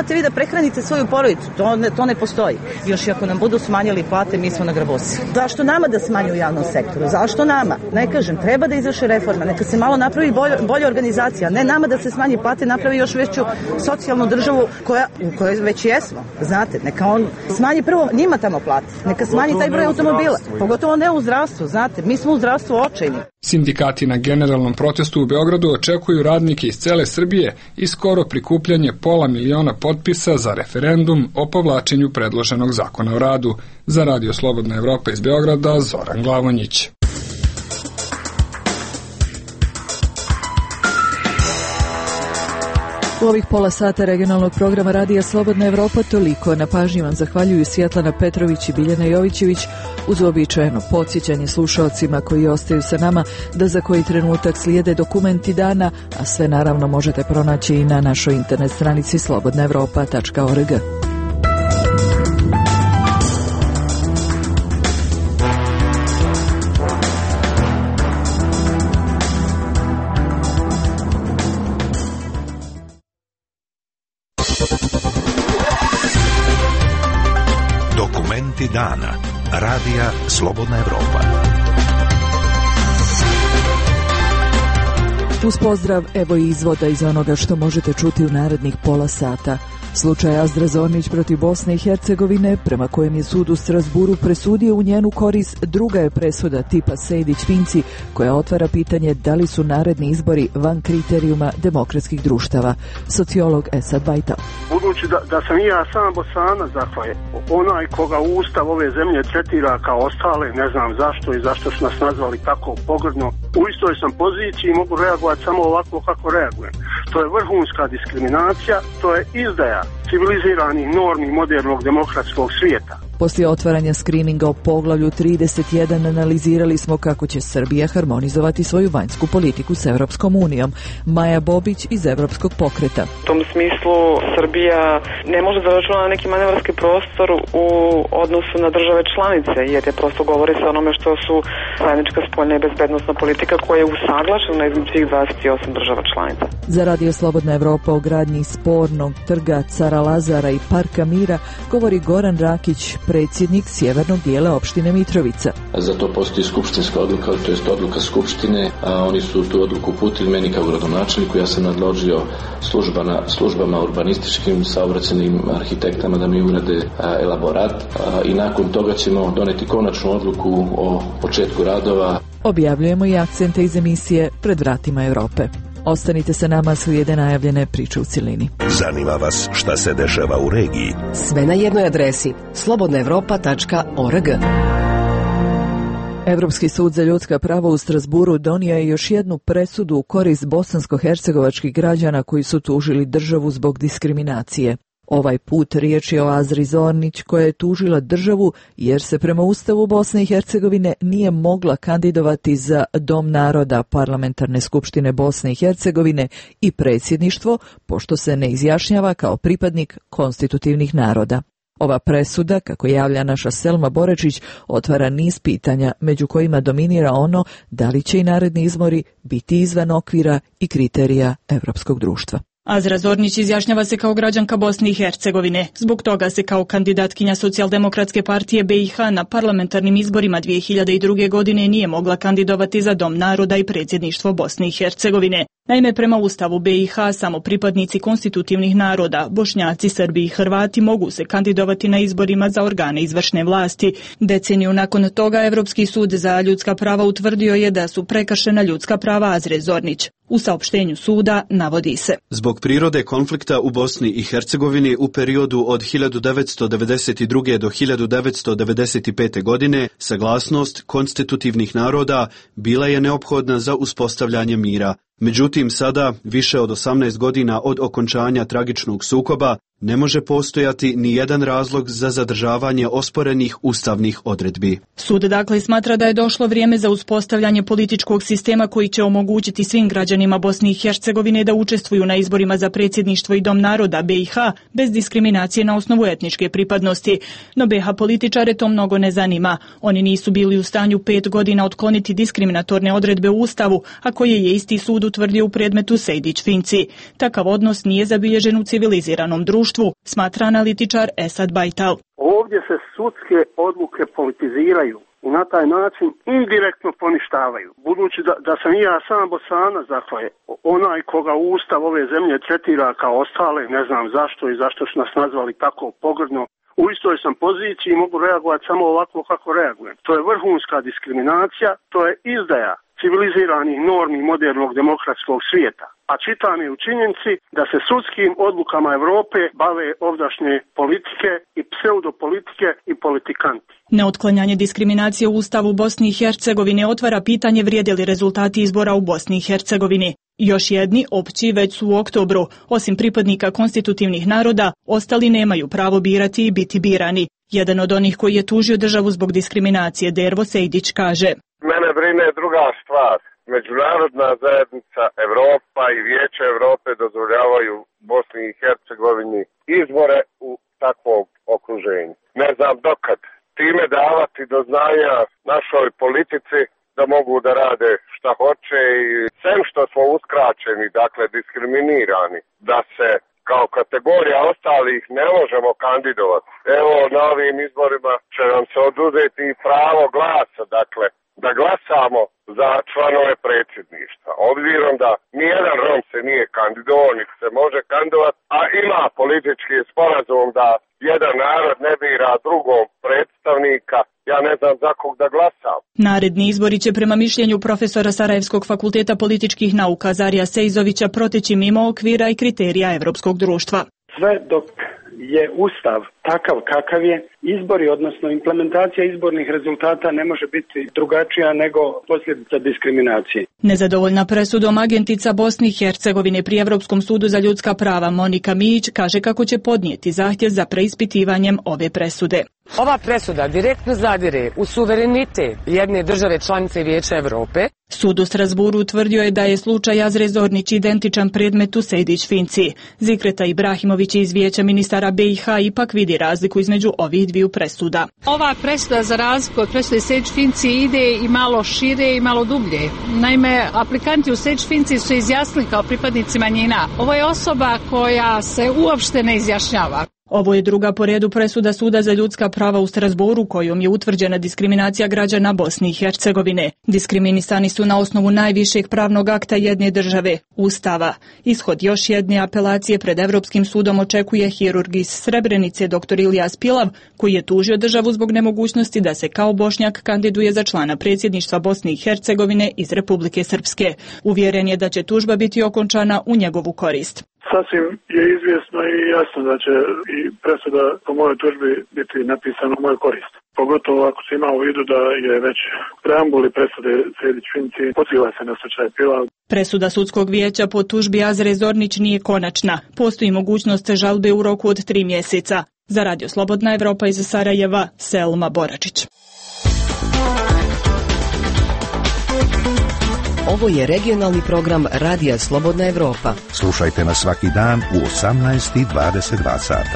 nemate vi da prehranite svoju porodicu, to ne, to ne postoji. Još i ako nam budu smanjili plate, mi smo na grabosi. Zašto nama da smanju u javnom sektoru? Zašto nama? Ne kažem, treba da izvrše reforma, neka se malo napravi bolja, bolja organizacija, ne nama da se smanji plate, napravi još veću socijalnu državu koja, u kojoj već jesmo. Znate, neka on smanji prvo njima tamo plate, neka smanji taj broj automobila, pogotovo ne u zdravstvu, znate, mi smo u zdravstvu očajni. Sindikati na generalnom protestu u Beogradu očekuju radnike iz cele Srbije i skoro prikupljanje pola miliona potpisa za referendum o povlačenju predloženog zakona o radu. Za Radio Slobodna Evropa iz Beograda, Zoran Glavonjić. U ovih pola sata regionalnog programa Radija Slobodna Evropa toliko. Na pažnji vam zahvaljuju Svjetlana Petrović i Biljana Jovićević, uz uobičajeno podsjećanje slušaocima koji ostaju sa nama da za koji trenutak slijede dokumenti dana, a sve naravno možete pronaći i na našoj internet stranici slobodna evropa tačka org. Dokumenti dana. Radija Slobodna Evropa. Uz pozdrav, evo i izvoda iz onoga što možete čuti u narednih pola sata. Slučaj Azdra Zornić protiv Bosne i Hercegovine, prema kojem je sud u Strasburu presudio u njenu korist, druga je presuda tipa Sejdić-Finci, koja otvara pitanje da li su naredni izbori van kriterijuma demokratskih društava. Sociolog Esad Bajta. Budući da, da sam i ja sam Bosanac, dakle, onaj koga Ustav ove zemlje tretira kao ostale, ne znam zašto i zašto su nas nazvali tako pogrdno, u istoj sam poziciji i mogu reagovati samo ovako kako reagujem. To je vrhunska diskriminacija, to je izdaja civiliziranih normi modernog demokratskog svijeta. Poslije otvaranja skrininga o poglavlju trideset jedan analizirali smo kako će Srbija harmonizovati svoju vanjsku politiku s Evropskom unijom. Maja Bobić iz Evropskog pokreta. U tom smislu Srbija ne može da računa na neki manevarski prostor u odnosu na države članice, jer je prosto govori se o onome što su zajednička spoljna i bezbednosna politika koja je usaglašena između svih dvadeset osam država članica. Za Radio Slobodna Evropa o gradnji spornog trga Cara Lazara i Parka Mira govori Goran Rakić, predsjednik sjevernog dijela opštine Mitrovica. Za to postoji skupštinska odluka, to jest odluka skupštine, a oni su tu odluku uputili meni kao gradonačelniku. Ja sam nadložio službama, službama urbanističkim, saobraćajnim arhitektama da mi urade a, elaborat a, i nakon toga ćemo doneti konačnu odluku o početku radova. Objavljujemo i akcente iz emisije Pred vratima Europe. Ostanite sa nama, slijede najavljene priče u cjelini. Zanima vas šta se dešava u regiji? Sve na jednoj adresi slobodna evropa tačka org. Evropski sud za ljudska prava u Strasburu donio je još jednu presudu u korist bosansko-hercegovačkih građana koji su tužili državu zbog diskriminacije. Ovaj put riječ je o Azri Zornić, koja je tužila državu jer se prema Ustavu Bosne i Hercegovine nije mogla kandidovati za Dom naroda Parlamentarne skupštine Bosne i Hercegovine i predsjedništvo, pošto se ne izjašnjava kao pripadnik konstitutivnih naroda. Ova presuda, kako javlja naša Selma Borečić, otvara niz pitanja, među kojima dominira ono da li će i naredni izbori biti izvan okvira i kriterija evropskog društva. Azra Zornić izjašnjava se kao građanka Bosne i Hercegovine. Zbog toga se kao kandidatkinja Socijaldemokratske partije B i H na parlamentarnim izborima dvije hiljade druge. godine nije mogla kandidovati za Dom naroda i predsjedništvo Bosne i Hercegovine. Naime, prema Ustavu B i H samo pripadnici konstitutivnih naroda, Bošnjaci, Srbi i Hrvati mogu se kandidovati na izborima za organe izvršne vlasti. Deceniju nakon toga Evropski sud za ljudska prava utvrdio je da su prekršena ljudska prava Azre Zornić. U saopštenju suda navodi se: zbog prirode konflikta u Bosni i Hercegovini u periodu od hiljadu devetsto devedeset druge. do hiljadu devetsto devedeset pete. godine saglasnost konstitutivnih naroda bila je neophodna za uspostavljanje mira. Međutim, sada, više od osamnaest godina od okončanja tragičnog sukoba, ne može postojati ni jedan razlog za zadržavanje osporenih ustavnih odredbi. Sud dakle smatra da je došlo vrijeme za uspostavljanje političkog sistema koji će omogućiti svim građanima Bosne i Hercegovine da učestvuju na izborima za predsjedništvo i Dom naroda B i H bez diskriminacije na osnovu etničke pripadnosti. No B H političare to mnogo ne zanima. Oni nisu bili u stanju pet godina otkloniti diskriminatorne odredbe u Ustavu, a koje je isti sud utvrdio u predmetu Sejdić-Finci. Takav odnos nije zabilježen u civiliziranom društvu, smatra analitičar Esad Bajtal. Ovdje se sudske odluke politiziraju i na taj način indirektno poništavaju. Budući da, da sam i ja sam Bosanac, dakle, onaj koga Ustav ove zemlje tretira kao ostale, ne znam zašto i zašto su nas nazvali tako pogrdno, u istoj sam poziciji i mogu reagovati samo ovako kako reagujem. To je vrhunska diskriminacija, to je izdaja civiliziranih normi modernog demokratskog svijeta. A čitam je u činjenici da se sudskim odlukama Europe bave ovdašnje politike i pseudopolitike i politikanti. Neotklanjanje diskriminacije u Ustavu Bosni i Hercegovine otvara pitanje vrijede li rezultati izbora u Bosni i Hercegovini. Još jedni, opći, već su u oktobru. Osim pripadnika konstitutivnih naroda, ostali nemaju pravo birati i biti birani. Jedan od onih koji je tužio državu zbog diskriminacije, Dervo Sejdić, kaže: Mene brine druga stvar. Međunarodna zajednica, Europa i Vijeće Europe dozvoljavaju Bosni i Hercegovini izbore u takvom okruženju. Ne znam dokad. Time davati do znanja našoj politici da mogu da rade šta hoće i sem što smo uskraćeni, dakle diskriminirani, da se kao kategorija ostalih ne možemo kandidovati. Evo, na ovim izborima će nam se oduzeti pravo glasa, dakle, da glasamo za članove predsjedništva. Obzirom da nijedan Rom se nije kandidovao, niti se može kandidovati, a ima politički sporazum da jedan narod ne bira drugog predstavnika, ja ne znam za kog da glasam. Naredni izbori će prema mišljenju profesora Sarajevskog fakulteta političkih nauka Zarija Sejzovića proteći mimo okvira i kriterija Evropskog društva. Sve dok je Ustav takav kakav je, izbori, odnosno implementacija izbornih rezultata ne može biti drugačija nego posljedica diskriminacije. Nezadovoljna presudom agentica Bosni i Hercegovine pri Evropskom sudu za ljudska prava Monika Mijić kaže kako će podnijeti zahtjev za preispitivanjem ove presude. Ova presuda direktno zadire u suverenitet jedne države članice Vijeća Europe. Sud u Strasburu utvrdio je da je slučaj Azre Zornić identičan predmetu Sejdić-Finci. Zikreta Ibrahimović iz Vijeća ministara B i H ipak vidi razliku između ovih dviju presuda. Ova presuda za razliku od presude Sejdić-Finci ide i malo šire i malo dublje. Naime, aplikanti u Sejdić-Finci su izjasnili kao pripadnici manjina. Ovo je osoba koja se uopšte ne izjašnjava. Ovo je druga po redu presuda Suda za ljudska prava u Strasboru kojom je utvrđena diskriminacija građana Bosne i Hercegovine. Diskriminisani su na osnovu najvišeg pravnog akta jedne države, Ustava. Ishod još jedne apelacije pred Evropskim sudom očekuje hirurg iz Srebrenice dr. Ilijas Pilav, koji je tužio državu zbog nemogućnosti da se kao Bošnjak kandiduje za člana predsjedništva Bosne i Hercegovine iz Republike Srpske. Uvjeren je da će tužba biti okončana u njegovu korist. Sasvim je izvjesno i jasno da će i presuda po mojoj tužbi biti napisana u moju korist. Pogotovo ako se ima u vidu da je već preambuli presude Sejdić-Finci poziva se na slučaj Pilav. Presuda sudskog vijeća po tužbi Azre Zornić nije konačna. Postoji mogućnost žalbe u roku od tri mjeseca. Za Radio Slobodna Evropa iz Sarajeva, Selma Boračić. Ovo je regionalni program Radija Slobodna Evropa. Slušajte nas svaki dan u osamnaest i dvadeset dva sata.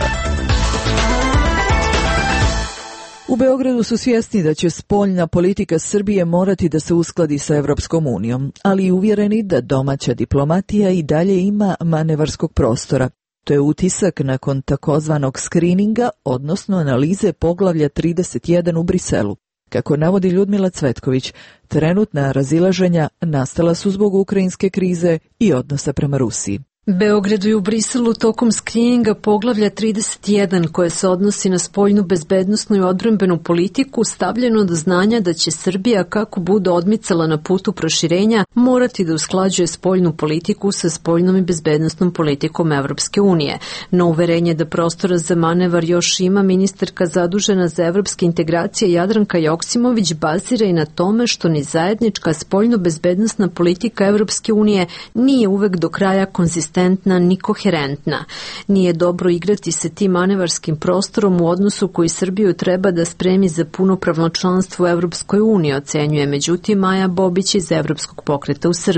U Beogradu su svjesni da će spoljna politika Srbije morati da se uskladi sa Evropskom unijom, ali i uvjereni da domaća diplomatija i dalje ima manevarskog prostora. To je utisak nakon takozvanog skrininga, odnosno analize poglavlja trideset jedan u Briselu. Kako navodi Ljudmila Cvetković, trenutna razilaženja nastala su zbog ukrajinske krize i odnosa prema Rusiji. Beogradu i u Briselu tokom skrininga poglavlja trideset jedan koje se odnosi na spoljnu bezbednosnu i odbrambenu politiku stavljeno do znanja da će Srbija kako bude odmicala na putu proširenja morati da usklađuje spoljnu politiku sa spoljnom i bezbednosnom politikom Evropske unije. No uverenje da prostora za manevar još ima ministarka zadužena za evropske integracije Jadranka Joksimović bazira i na tome što ni zajednička spoljno-bezbednosna politika Evropske unije nije uvek do kraja konzistentna ni koherentna. Nije dobro igrati se tim manevarskim prostorom u odnosu koji Srbiju treba da spremi za punopravno članstvo u Evropskoj uniji, ocenjuje međutim Maja Bobić iz Evropskog pokreta u Srbiji.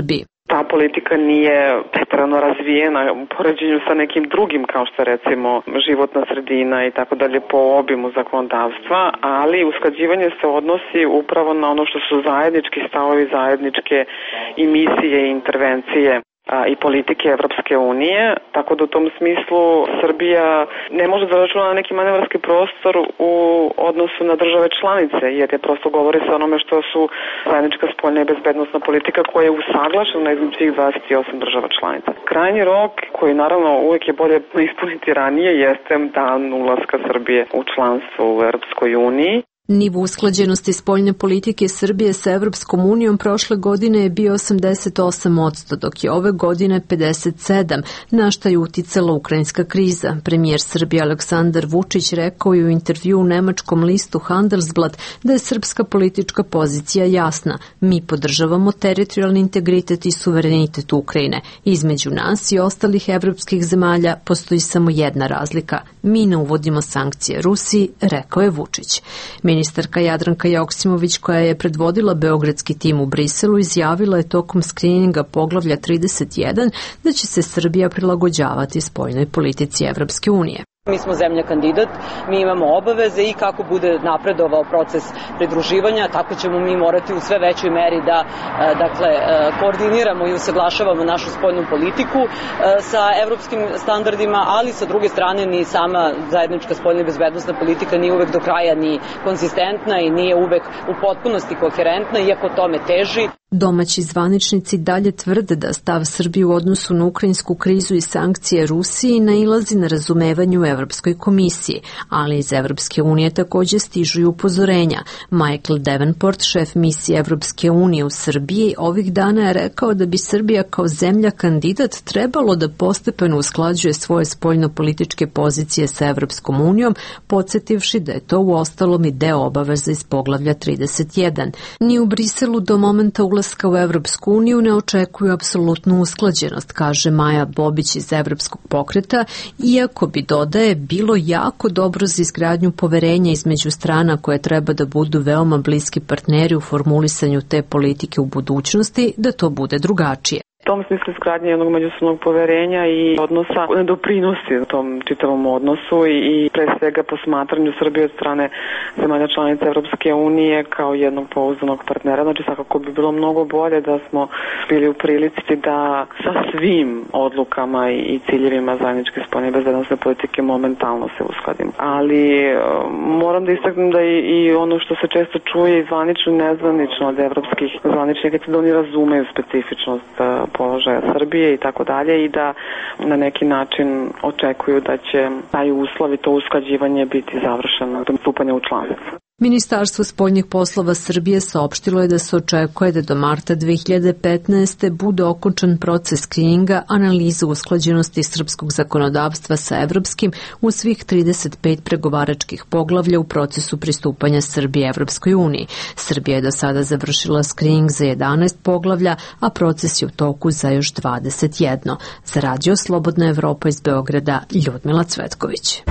Ta politika nije preterano razvijena u poređenju sa nekim drugim, kao što recimo životna sredina i tako dalje po obimu zakonodavstva, ali usklađivanje se odnosi upravo na ono što su zajednički stavovi, zajedničke i misije i intervencije i politike Evropske unije, tako da u tom smislu Srbija ne može da računa na neki manevarski prostor u odnosu na države članice, jer je prosto govori se onome što su zajednička spoljna i bezbednosna politika koja je usaglašena između svih dvadeset osam država članica. Krajnji rok, koji naravno uvek je bolje ispuniti ranije, jeste dan ulaska Srbije u članstvo u Evropskoj uniji. Nivo usklađenosti spoljne politike Srbije sa Evropskom unijom prošle godine je bio osamdeset osam posto, dok je ove godine pedeset sedam, na šta je uticala ukrajinska kriza. Premijer Srbije Aleksandar Vučić rekao je u intervju u nemačkom listu Handelsblatt da je srpska politička pozicija jasna. Mi podržavamo teritorijalni integritet i suverenitet Ukrajine. Između nas i ostalih evropskih zemalja postoji samo jedna razlika. Mi ne uvodimo sankcije Rusiji, rekao je Vučić. Ministarka Jadranka Joksimović, koja je predvodila beogradski tim u Briselu, izjavila je tokom skrininga poglavlja trideset jedan da će se Srbija prilagođavati spoljnoj politici Evropske unije. Mi smo zemlja kandidat, mi imamo obaveze i kako bude napredovao proces pridruživanja, tako ćemo mi morati u sve većoj meri da dakle, koordiniramo i usaglašavamo našu spoljnu politiku sa evropskim standardima, ali sa druge strane ni sama zajednička spoljna i bezbednosna politika nije uvek do kraja ni konzistentna i nije uvek u potpunosti koherentna, iako tome teži. Domaći zvaničnici dalje tvrde da stav Srbije u odnosu na ukrajinsku krizu i sankcije Rusiji nailazi na razumevanju Evropskoj komisiji, ali iz Evropske unije također stižu i upozorenja. Michael Davenport, šef misije Evropske unije u Srbiji, ovih dana je rekao da bi Srbija kao zemlja kandidat trebalo da postepeno usklađuje svoje spoljno-političke pozicije sa Evropskom unijom, podsjetivši da je to u ostalom i deo obaveza iz poglavlja trideset jedan. Ni u Briselu do momenta ulaska u Evropsku uniju ne očekuju apsolutnu usklađenost, kaže Maja Bobić iz Evropskog pokreta, iako bi, dodaje, bilo jako dobro za izgradnju poverenja između strana koje treba da budu veoma bliski partneri u formulisanju te politike u budućnosti, da to bude drugačije. U tom smislu izgradnje jednog međusobnog poverenja i odnosa ne doprinosi tom čitavom odnosu i, i pre svega posmatranju Srbije od strane zemalja članica Evropske unije kao jednog pouzdanog partnera. Znači svakako bi bilo mnogo bolje da smo bili u prilici da sa svim odlukama i, i ciljevima zajedničke spoljne i bezbednosne politike momentalno se uskladimo. Ali moram da istaknem da i, i ono što se često čuje i zvanično i nezvanično od evropskih zvaničnika, da oni razumeju specifičnost položaja Srbije i tako dalje i da na neki način očekuju da će taj uslov i to usklađivanje biti završeno do stupanja u članstvo. Ministarstvo spoljnih poslova Srbije saopštilo je da se očekuje da do marta dve hiljade petnaeste. bude okončan proces skrininga, analiza usklađenosti srpskog zakonodavstva sa evropskim u svih trideset pet pregovaračkih poglavlja u procesu pristupanja Srbije Evropskoj uniji. Srbija je do sada završila skrining za jedanaest poglavlja, a proces je u toku za još dvadeset jedno. Za Radio Slobodna Evropa iz Beograda, Ljudmila Cvetković.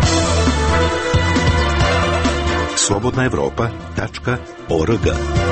slobodna evropa tačka org.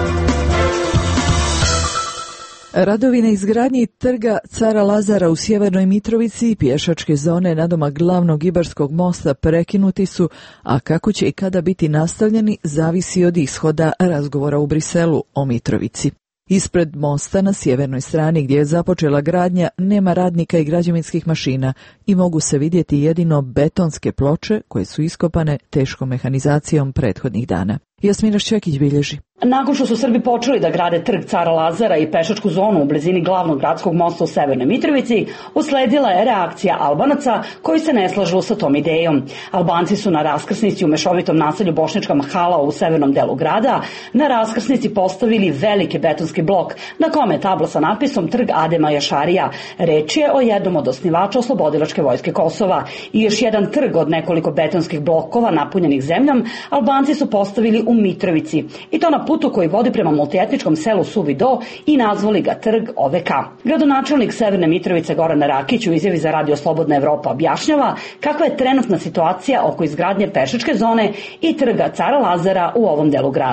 Radovi na izgradnji trga Cara Lazara u Sjevernoj Mitrovici i pješačke zone nadomak glavnog Ibarskog mosta prekinuti su, a kako će i kada biti nastavljeni zavisi od ishoda razgovora u Briselu o Mitrovici. Ispred mosta na sjevernoj strani gdje je započela gradnja nema radnika i građevinskih mašina i mogu se vidjeti jedino betonske ploče koje su iskopane teškom mehanizacijom prethodnih dana. Jasmina Šćekić bilježi. Nakon što su Srbi počeli da grade trg Cara Lazara i pešačku zonu u blizini glavnog gradskog mosta u Severnoj Mitrovici, usledila je reakcija Albanaca koji se ne slažu sa tom idejom. Albanci su na raskrsnici u mešovitom naselju Bošnjačka Mahala u severnom delu grada na raskrsnici postavili veliki betonski blok na kome je tabla sa natpisom Trg Adema Jašarija. Reč je o jednom od osnivača Oslobodilačke vojske Kosova. I još jedan trg od nekoliko betonskih blokova napunjenih zemljom Albanci su postavili u Mitrovici i to na putu koji vodi prema multietničkom selu Suvi Do i nazvali ga Trg O V K. Gradonačelnik Severne Mitrovice Goran Rakić u izjavi za Radio Slobodna Evropa objašnjava kakva je trenutna situacija oko izgradnje pešačke zone i trga Cara Lazara u ovom delu grada.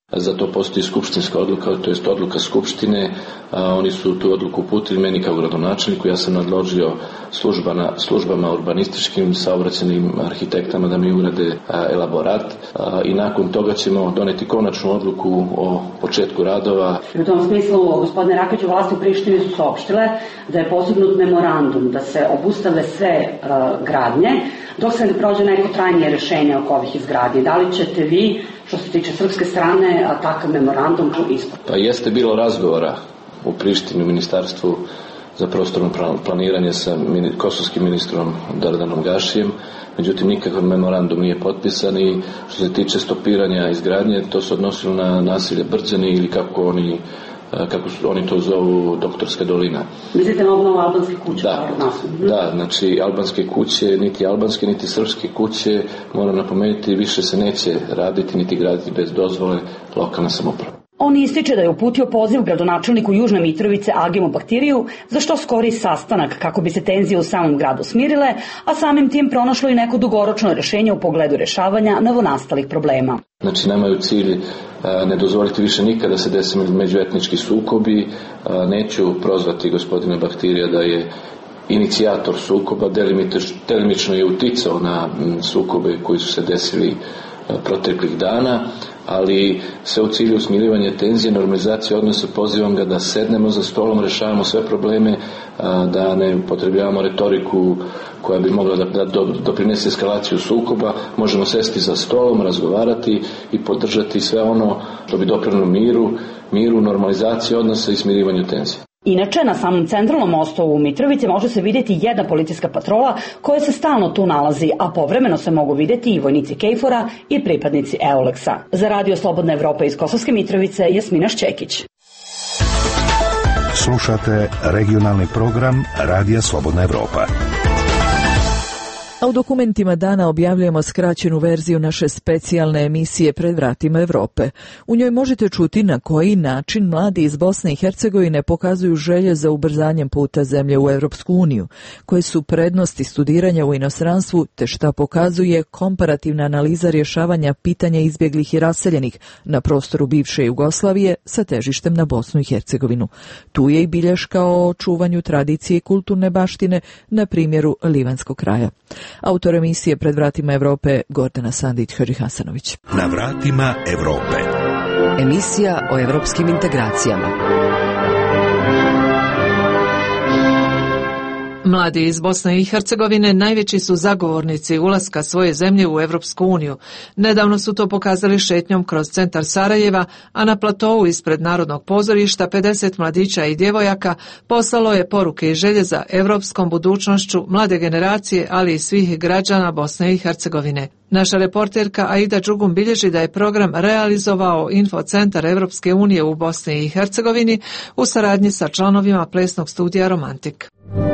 Za to postoji skupštinska odluka, to jest odluka skupštine, a oni su tu odluku uputili meni kao gradonačelniku. Ja sam nadložio službana, službama urbanističkim, saobraćajnim arhitektama da mi urade a, elaborat a, i nakon toga ćemo doneti konačnu odluku o početku radova. U tom smislu, gospodine Rakiću, vlasti u Prištini su saopštile da je postignut memorandum da se obustave sve uh, gradnje dok se ne prođe neko trajnije rešenje oko ovih izgradnji. Da li ćete vi, što se tiče srpske strane, a takav memorandum ispod? Pa jeste bilo razgovora u Prištini, u Ministarstvu za prostorno planiranje sa kosovskim ministrom Dardanom Gašijem, međutim nikakav memorandum nije potpisan i što se tiče stopiranja izgradnje, to se odnosilo na naselje Brđani ili kako oni kako su, oni to zovu Doktorska dolina. Mislite na obnovu albanske kuće? Da, da, znači albanske kuće, niti albanske, niti srpske kuće, moram napomenuti, više se neće raditi niti graditi bez dozvole lokalne samouprave. On ističe da je uputio poziv gradonačelniku Južne Mitrovice Agimu Baktiriju za što skori sastanak kako bi se tenzije u samom gradu smirile, a samim tim pronašlo i neko dugoročno rešenje u pogledu rešavanja novonastalih problema. Znači, nama je u cilj ne dozvoliti više nikada da se desi međuetnički sukobi. Neću prozvati gospodina Baktirija da je inicijator sukoba, delimično je uticao na sukobe koji su se desili proteklih dana, ali sve u cilju smirivanja tenzije, normalizacije odnosa, pozivam ga da sednemo za stolom, rešavamo sve probleme, da ne upotrebljavamo retoriku koja bi mogla da, da doprinese eskalaciju sukoba. Možemo sesti za stolom, razgovarati i podržati sve ono što bi doprinelo miru, miru, normalizaciji odnosa i smirivanju tenzije. Inače, na samom centralnom mostu u Mitrovici može se vidjeti jedna policijska patrola koja se stalno tu nalazi, a povremeno se mogu vidjeti i vojnici Kejfora i pripadnici Euleksa. Za Radio Slobodna Evropa iz Kosovske Mitrovice, Jasmina Šćekić. Slušate regionalni program Radija Slobodna Evropa. A u dokumentima dana objavljujemo skraćenu verziju naše specijalne emisije Pred vratima Evrope. U njoj možete čuti na koji način mladi iz Bosne i Hercegovine pokazuju želje za ubrzanjem puta zemlje u Evropsku uniju, koje su prednosti studiranja u inostranstvu, te šta pokazuje komparativna analiza rješavanja pitanja izbjeglih i raseljenih na prostoru bivše Jugoslavije sa težištem na Bosnu i Hercegovinu. Tu je i bilješka o čuvanju tradicije i kulturne baštine na primjeru Livanskog kraja. Autor emisije Pred vratima Evrope Gordana Sandić-Hadžihasanović. Na vratima Evrope. Emisija o evropskim integracijama. Mladi iz Bosne i Hercegovine najveći su zagovornici ulaska svoje zemlje u Evropsku uniju. Nedavno su to pokazali šetnjom kroz centar Sarajeva, a na platovu ispred Narodnog pozorišta pedeset mladića i djevojaka poslalo je poruke i želje za evropskom budućnošću mlade generacije, ali i svih građana Bosne i Hercegovine. Naša reporterka Aida Đugum bilježi da je program realizovao Infocentar Evropske unije u Bosni i Hercegovini u saradnji sa članovima plesnog studija Romantik.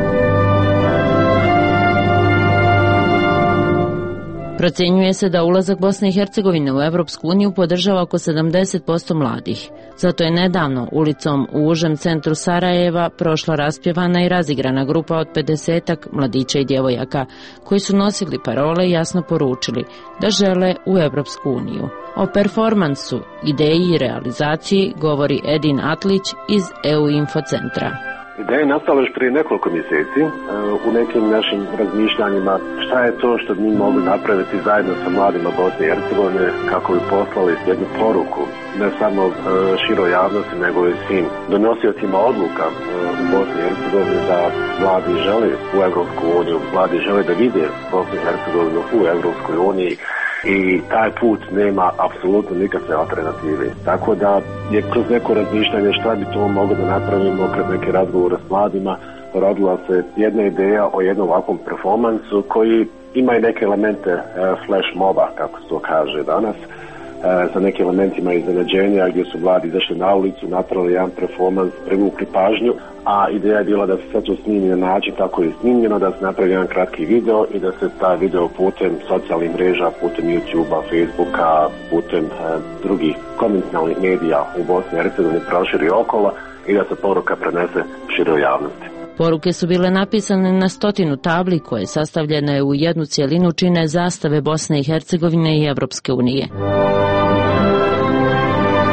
Procjenjuje se da ulazak Bosne i Hercegovine u Evropsku uniju podržava oko sedamdeset posto mladih. Zato je nedavno ulicom u užem centru Sarajeva prošla raspjevana i razigrana grupa od pedesetak mladića i djevojaka koji su nosili parole i jasno poručili da žele u Evropsku uniju. O performansu, ideji i realizaciji govori Edin Atlić iz E U Infocentra. Ideja je nastala još prije nekoliko mjeseci u nekim našim razmišljanjima šta je to što mi mogli napraviti zajedno sa mladima Bosne i Hercegovine kako bi poslali jednu poruku ne samo široj javnosti nego i svim donosiocima odluka u Bosni i Hercegovini da mladi žele u Evropsku uniju, mladi žele da vide Bosnu i Hercegovinu u Evropskoj uniji. I taj put nema apsolutno nikakve alternative. Tako da je kroz neko razmišljanje šta bi to moglo da napravimo kroz neke razgovore s mladima, rodila se jedna ideja o jednom ovakvom performansu koji ima i neke elemente e, flash moba, kako se to kaže danas, e, sa nekim elementima iznenađenja gdje su mladi izašli na ulicu, napravili jedan performans, privukli pažnju, a ideja je bila da se sve to snimi na način kako je snimljeno, da se napravi jedan kratki video i da se taj video putem socijalnih mreža, putem YouTube-a, Facebooka, putem e, drugih konvencionalnih medija u Bosni i Hercegovini proširi okolo i da se poruka prenese široj javnosti. Poruke su bile napisane na stotinu tabli koje sastavljene u jednu cjelinu čine zastave Bosne i Hercegovine i Evropske unije.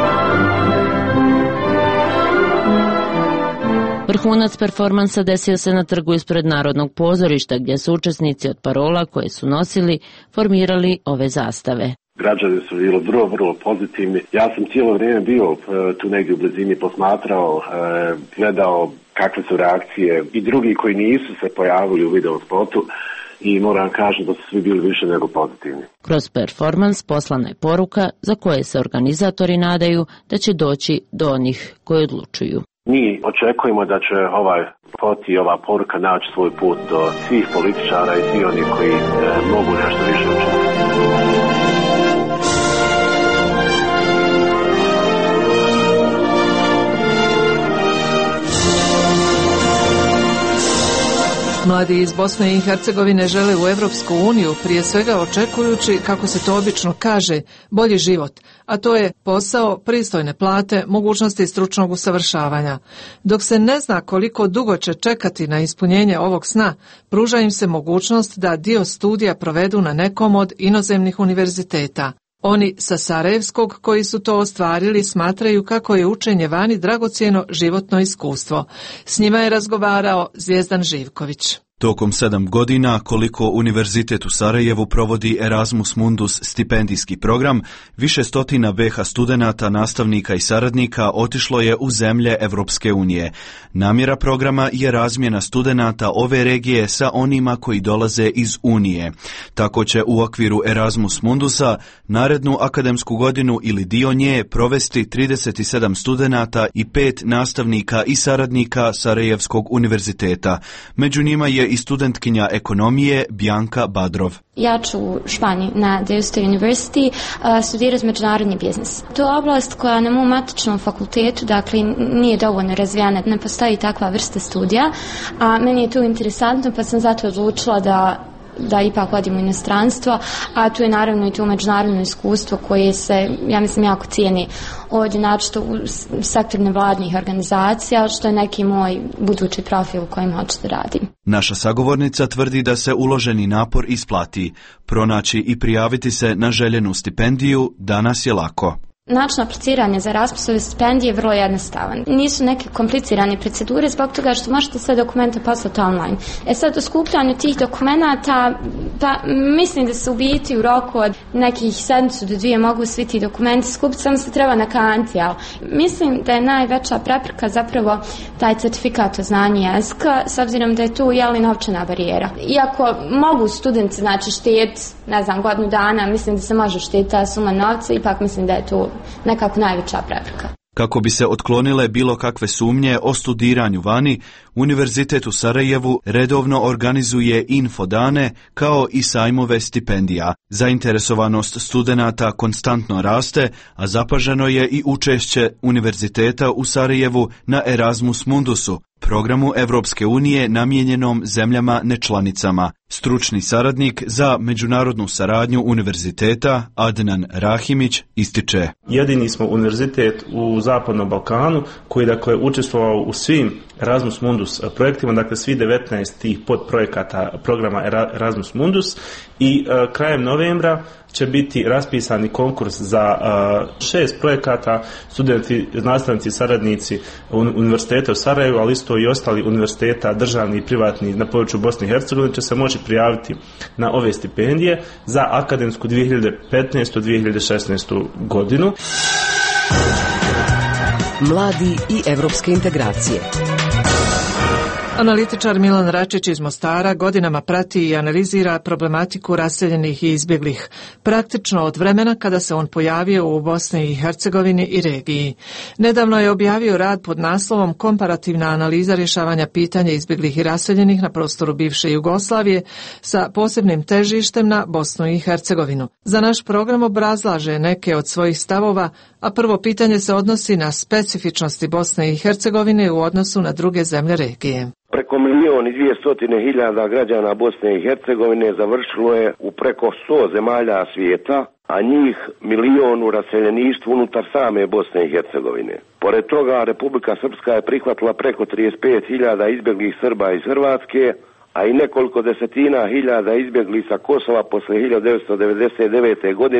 Vrhunac performansa desio se na trgu ispred Narodnog pozorišta, gdje su učesnici od parola koje su nosili formirali ove zastave. Građani su bili vrlo, vrlo pozitivni. Ja sam cijelo vrijeme bio tu negdje u blizini, posmatrao, gledao kakve su reakcije i drugi koji nisu se pojavili u video spotu i moram kažem da su svi bili više nego pozitivni. Kroz performans poslana je poruka za koje se organizatori nadaju da će doći do onih koji odlučuju. Mi očekujemo da će ovaj spot i ova poruka naći svoj put do svih političara i svih onih koji e, mogu nešto više učiniti. Mladi iz Bosne i Hercegovine žele u Evropsku uniju, prije svega očekujući, kako se to obično kaže, bolji život, a to je posao, pristojne plate, mogućnosti stručnog usavršavanja. Dok se ne zna koliko dugo će čekati na ispunjenje ovog sna, pruža im se mogućnost da dio studija provedu na nekom od inozemnih univerziteta. Oni sa Sarajevskog koji su to ostvarili smatraju kako je učenje vani dragocjeno životno iskustvo. S njima je razgovarao Zvijezdan Živković. Tokom sedam godina, koliko Univerzitet u Sarajevu provodi Erasmus Mundus stipendijski program, više stotina B H studenata, nastavnika i saradnika otišlo je u zemlje Evropske unije. Namjera programa je razmjena studenata ove regije sa onima koji dolaze iz Unije. Tako će u okviru Erasmus Mundusa narednu akademsku godinu ili dio nje provesti trideset sedam studenata i pet nastavnika i saradnika Sarajevskog univerziteta. Među njima je i studentkinja ekonomije Bjanka Badrov. Ja ću u Španiji na Deusto University uh, studirati međunarodni biznis. To je oblast koja na mom matičnom fakultetu, dakle, nije dovoljno razvijena, ne postoji takva vrsta studija, a meni je to interesantno, pa sam zato odlučila da da ipak odim u inostranstvo, a tu je naravno i to međunarodno iskustvo koje se, ja mislim, jako cijeni ovdje, naročito u sektoru nevladnih organizacija, što je neki moj budući profil u kojem hoću da radim. Naša sagovornica tvrdi da se uloženi napor isplati. Pronaći i prijaviti se na željenu stipendiju danas je lako. Način apliciranja za Erasmusove stipendije je vrlo jednostavan. Nisu neke komplicirane procedure zbog toga što možete sve dokumente poslati online. E sad, u skupljanju tih dokumenata, pa mislim da se u biti u roku od nekih sedmicu do dvije mogu svi ti dokumenti skupiti, samo se treba nakanti, ali mislim da je najveća prepreka zapravo taj certifikat o znanju jezika, s obzirom da je tu jeli novčana barijera. Iako mogu studenti, znači, štediti, ne znam, godinu dana, mislim da se može štediti ta suma novca, ipak mislim da je tu nekako najveća prepreka. Kako bi se otklonile bilo kakve sumnje o studiranju vani, Univerzitet u Sarajevu redovno organizuje infodane kao i sajmove stipendija. Zainteresovanost studenata konstantno raste, a zapaženo je i učešće Univerziteta u Sarajevu na Erasmus Mundusu, programu Evropske unije namijenjenom zemljama nečlanicama. Stručni saradnik za međunarodnu saradnju univerziteta Adnan Rahimić ističe: Jedini smo univerzitet u Zapadnom Balkanu koji dakle učestvovao u svim Erasmus Mundus projektima, dakle svi devetnaest tih podprojekata programa Erasmus Mundus, i uh, krajem novembra će biti raspisani konkurs za uh, šest projekata. Studenti, nastavnici, saradnici Univerziteta u Sarajevu, ali isto i ostali univerziteta, državni i privatni na području Bosne i Hercegovine, će se moći prijaviti na ove stipendije za akademsku dvije hiljade petnaestu dvije hiljade šesnaestu godinu. Mladi i evropske integracije. Analitičar Milan Račić iz Mostara godinama prati i analizira problematiku raseljenih i izbjeglih, praktično od vremena kada se on pojavio u Bosni i Hercegovini i regiji. Nedavno je objavio rad pod naslovom Komparativna analiza rješavanja pitanja izbjeglih i raseljenih na prostoru bivše Jugoslavije sa posebnim težištem na Bosnu i Hercegovinu. Za naš program obrazlaže neke od svojih stavova, a prvo pitanje se odnosi na specifičnosti Bosne i Hercegovine u odnosu na druge zemlje regije. Preko milijon i dvijestotine hiljada građana Bosne i Hercegovine završilo je u preko sto zemalja svijeta, a njih milijon u raseljeništvu unutar same Bosne i Hercegovine. Pored toga, Republika Srpska je prihvatila preko trideset pet hiljada izbjeglih Srba iz Hrvatske, a i nekoliko desetina hiljada izbjeglih sa Kosova posle hiljadu devetsto devedeset devete godine,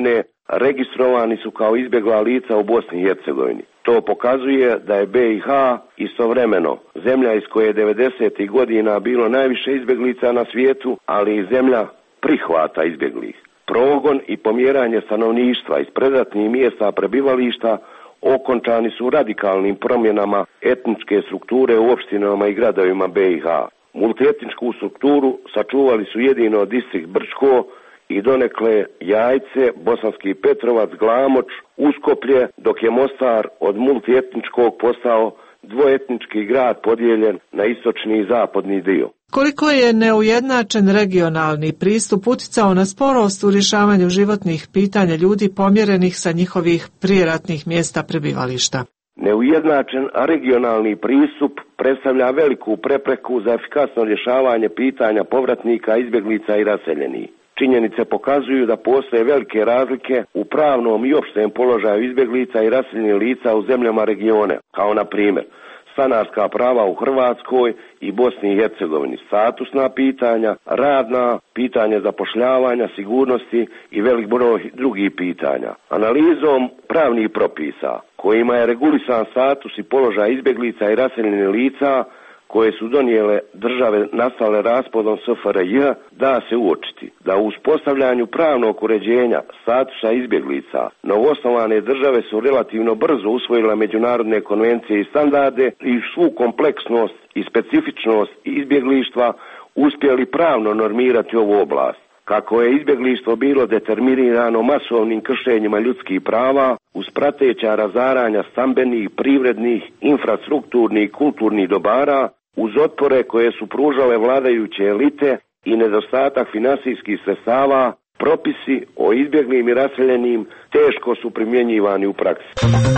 registrovani su kao izbjegla lica u Bosni i Hercegovini. To pokazuje da je B i H istovremeno zemlja iz koje je devedesetih godina bilo najviše izbjeglica na svijetu, ali i zemlja prihvata izbjeglih. Progon i pomjeranje stanovništva iz predratnih mjesta prebivališta okončani su radikalnim promjenama etničke strukture u opštinama i gradovima B i H. Multietničku strukturu sačuvali su jedino distrikt Brčko i donekle Jajce, Bosanski Petrovac, Glamoč, Uskoplje, dok je Mostar od multietničkog postao dvoetnički grad podijeljen na istočni i zapadni dio. Koliko je neujednačen regionalni pristup uticao na sporost u rješavanju životnih pitanja ljudi pomjerenih sa njihovih prijeratnih mjesta prebivališta? Neujednačen regionalni pristup predstavlja veliku prepreku za efikasno rješavanje pitanja povratnika, izbjeglica i raseljenih. Činjenice pokazuju da postoje velike razlike u pravnom i opštem položaju izbjeglica i raseljenih lica u zemljama regione, kao na primjer stanarska prava u Hrvatskoj i Bosni i Hercegovini, statusna pitanja, radna, pitanje zapošljavanja, sigurnosti i velik broj drugih pitanja. Analizom pravnih propisa kojima je regulisan status i položaj izbjeglica i raseljenih lica koje su donijele države nastale raspadom S F R J, da se uočiti da u uspostavljanju pravnog uređenja statusa izbjeglica novoosnovane države su relativno brzo usvojile međunarodne konvencije i standarde i svu kompleksnost i specifičnost izbjeglištva uspjeli pravno normirati ovu oblast. Kako je izbjeglištvo bilo determinirano masovnim kršenjima ljudskih prava, uz prateća razaranja stambenih, privrednih, infrastrukturnih i kulturnih dobara, uz otpore koje su pružale vladajuće elite i nedostatak finansijskih sredstava, propisi o izbjeglim i raseljenim teško su primjenjivani u praksi.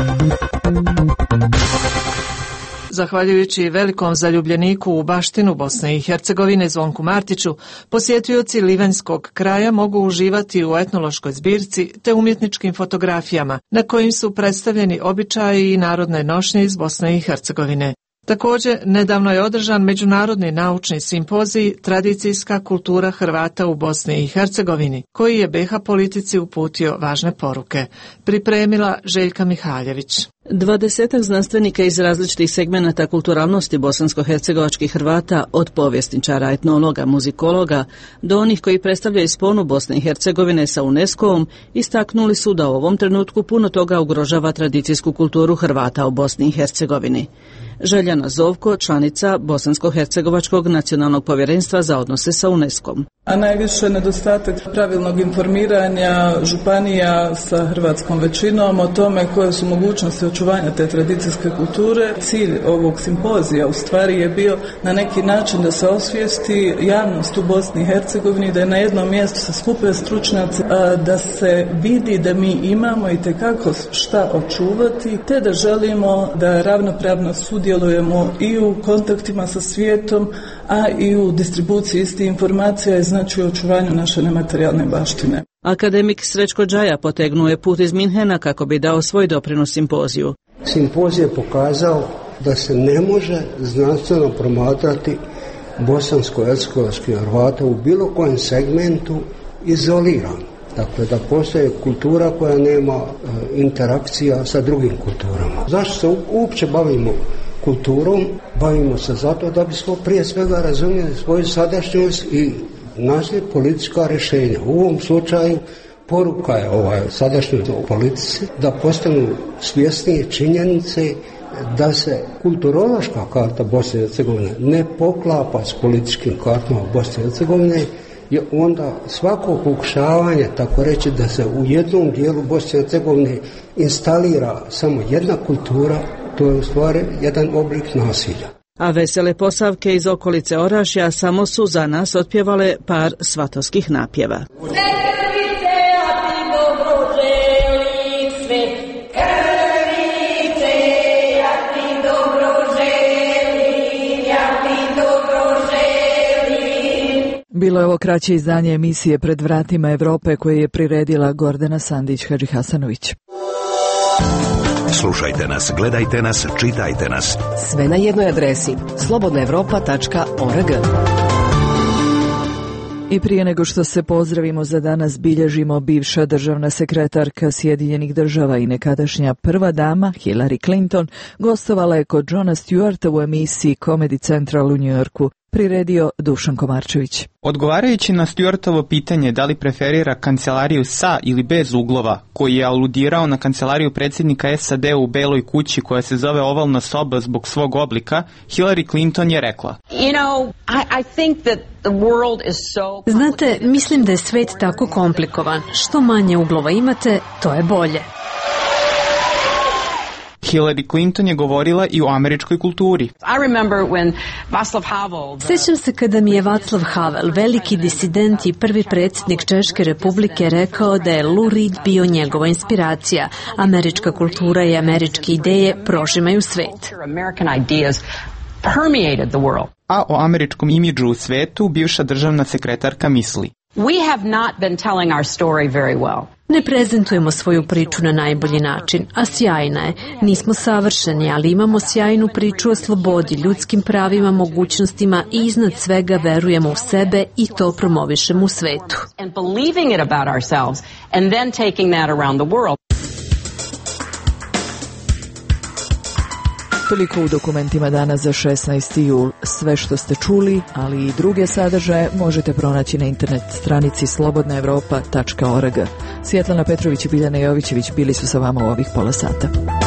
Zahvaljujući velikom zaljubljeniku u baštinu Bosne i Hercegovine Zvonku Martiću, posjetioci Livanjskog kraja mogu uživati u etnološkoj zbirci te umjetničkim fotografijama, na kojim su predstavljeni običaji i narodne nošnje iz Bosne i Hercegovine. Također, nedavno je održan međunarodni naučni simpozij Tradicijska kultura Hrvata u Bosni i Hercegovini, koji je B iH politici uputio važne poruke. Pripremila Željka Mihaljević. Dvadesetak znanstvenika iz različitih segmenata kulturalnosti bosansko-hercegovačkih Hrvata, od povjesničara, etnologa, muzikologa, do onih koji predstavljaju sponu Bosne i Hercegovine sa UNESCO-om, istaknuli su da u ovom trenutku puno toga ugrožava tradicijsku kulturu Hrvata u Bosni i Hercegovini. Željana Zovko, članica Bosansko-hercegovačkog nacionalnog povjerenstva za odnose sa UNESCO-om. A najviše nedostatak pravilnog informiranja županija sa hrvatskom većinom o tome koje su mogućnosti očuvanja te tradicijske kulture. Cilj ovog simpozija u stvari je bio na neki način da se osvijesti javnost u Bosni i Hercegovini, da je na jednom mjestu se skupe stručnjaci, da se vidi da mi imamo i tekako šta očuvati, te da želimo da ravnopravno sudjelujemo i u kontaktima sa svijetom, a i u distribuciji istih informacija i znači u očuvanju naše nematerijalne baštine. Akademik Srećko Džaja potegnuo je put iz Minhena kako bi dao svoj doprinos simpoziju. Simpozij je pokazao da se ne može znanstveno promatrati bosansko-hercegovački Hrvata u bilo kojem segmentu izoliran. Dakle, da postoje kultura koja nema e, interakcija sa drugim kulturama. Zašto se uopće bavimo kulturom? Bavimo se zato da bismo prije svega razumjeli svoju sadašnjost i našli politička rješenja. U ovom slučaju poruka je ovaj sadašnjoj politici da postanu svjesnije činjenice da se kulturološka karta Bosne i Hercegovine ne poklapa s političkim kartama Bosne i Hercegovine, je onda svako pokušavanje, tako reći, da se u jednom dijelu Bosne i Hercegovine instalira samo jedna kultura, to je u stvari jedan oblik nasilja. A vesele posavke iz okolice Orašja samo su za nas otpjevale par svatovskih napjeva. Bilo je ovo kraće izdanje emisije Pred vratima Evrope koje je priredila Gordana Sandić-Hadžihasanović. Slušajte nas, gledajte nas, čitajte nas. Sve na jednoj adresi slobodna evropa tačka org. I prije nego što se pozdravimo za danas, bilježimo bivša državna sekretarka Sjedinjenih država i nekadašnja prva dama Hillary Clinton gostovala je kod Johna Stewarta u emisiji Comedy Central u Njujorku. Priredio Dušan Komarčević. Odgovarajući na Stewartovo pitanje da li preferira kancelariju sa ili bez uglova, koji je aludirao na kancelariju predsjednika S A D u Beloj kući koja se zove ovalna soba zbog svog oblika, Hillary Clinton je rekla: You know, I, I think that the world is so... Znate, mislim da je svet tako komplikovan. Što manje uglova imate, to je bolje. Hillary Clinton je govorila i o američkoj kulturi. I remember when Václav Havel... Sećam se kada mi je Václav Havel, veliki disident i prvi predsjednik Češke republike, rekao da je Lou Reed bio njegova inspiracija. Američka kultura i američke ideje prožimaju svet. A o američkom imidžu u svetu bivša državna sekretarka misli: We have not been telling our story very well. Ne prezentujemo svoju priču na najbolji način, a sjajna je. Nismo savršeni, ali imamo sjajnu priču o slobodi, ljudskim pravima, mogućnostima i iznad svega verujemo u sebe i to promovišemo u svetu. And believing it about ourselves and then taking that around the world. Toliko u dokumentima dana za šesnaesti jul. Sve što ste čuli, ali i druge sadržaje možete pronaći na internet stranici slobodna evropa tačka org. Svjetlana Petrović i Biljana Jovićević bili su sa vama u ovih pola sata.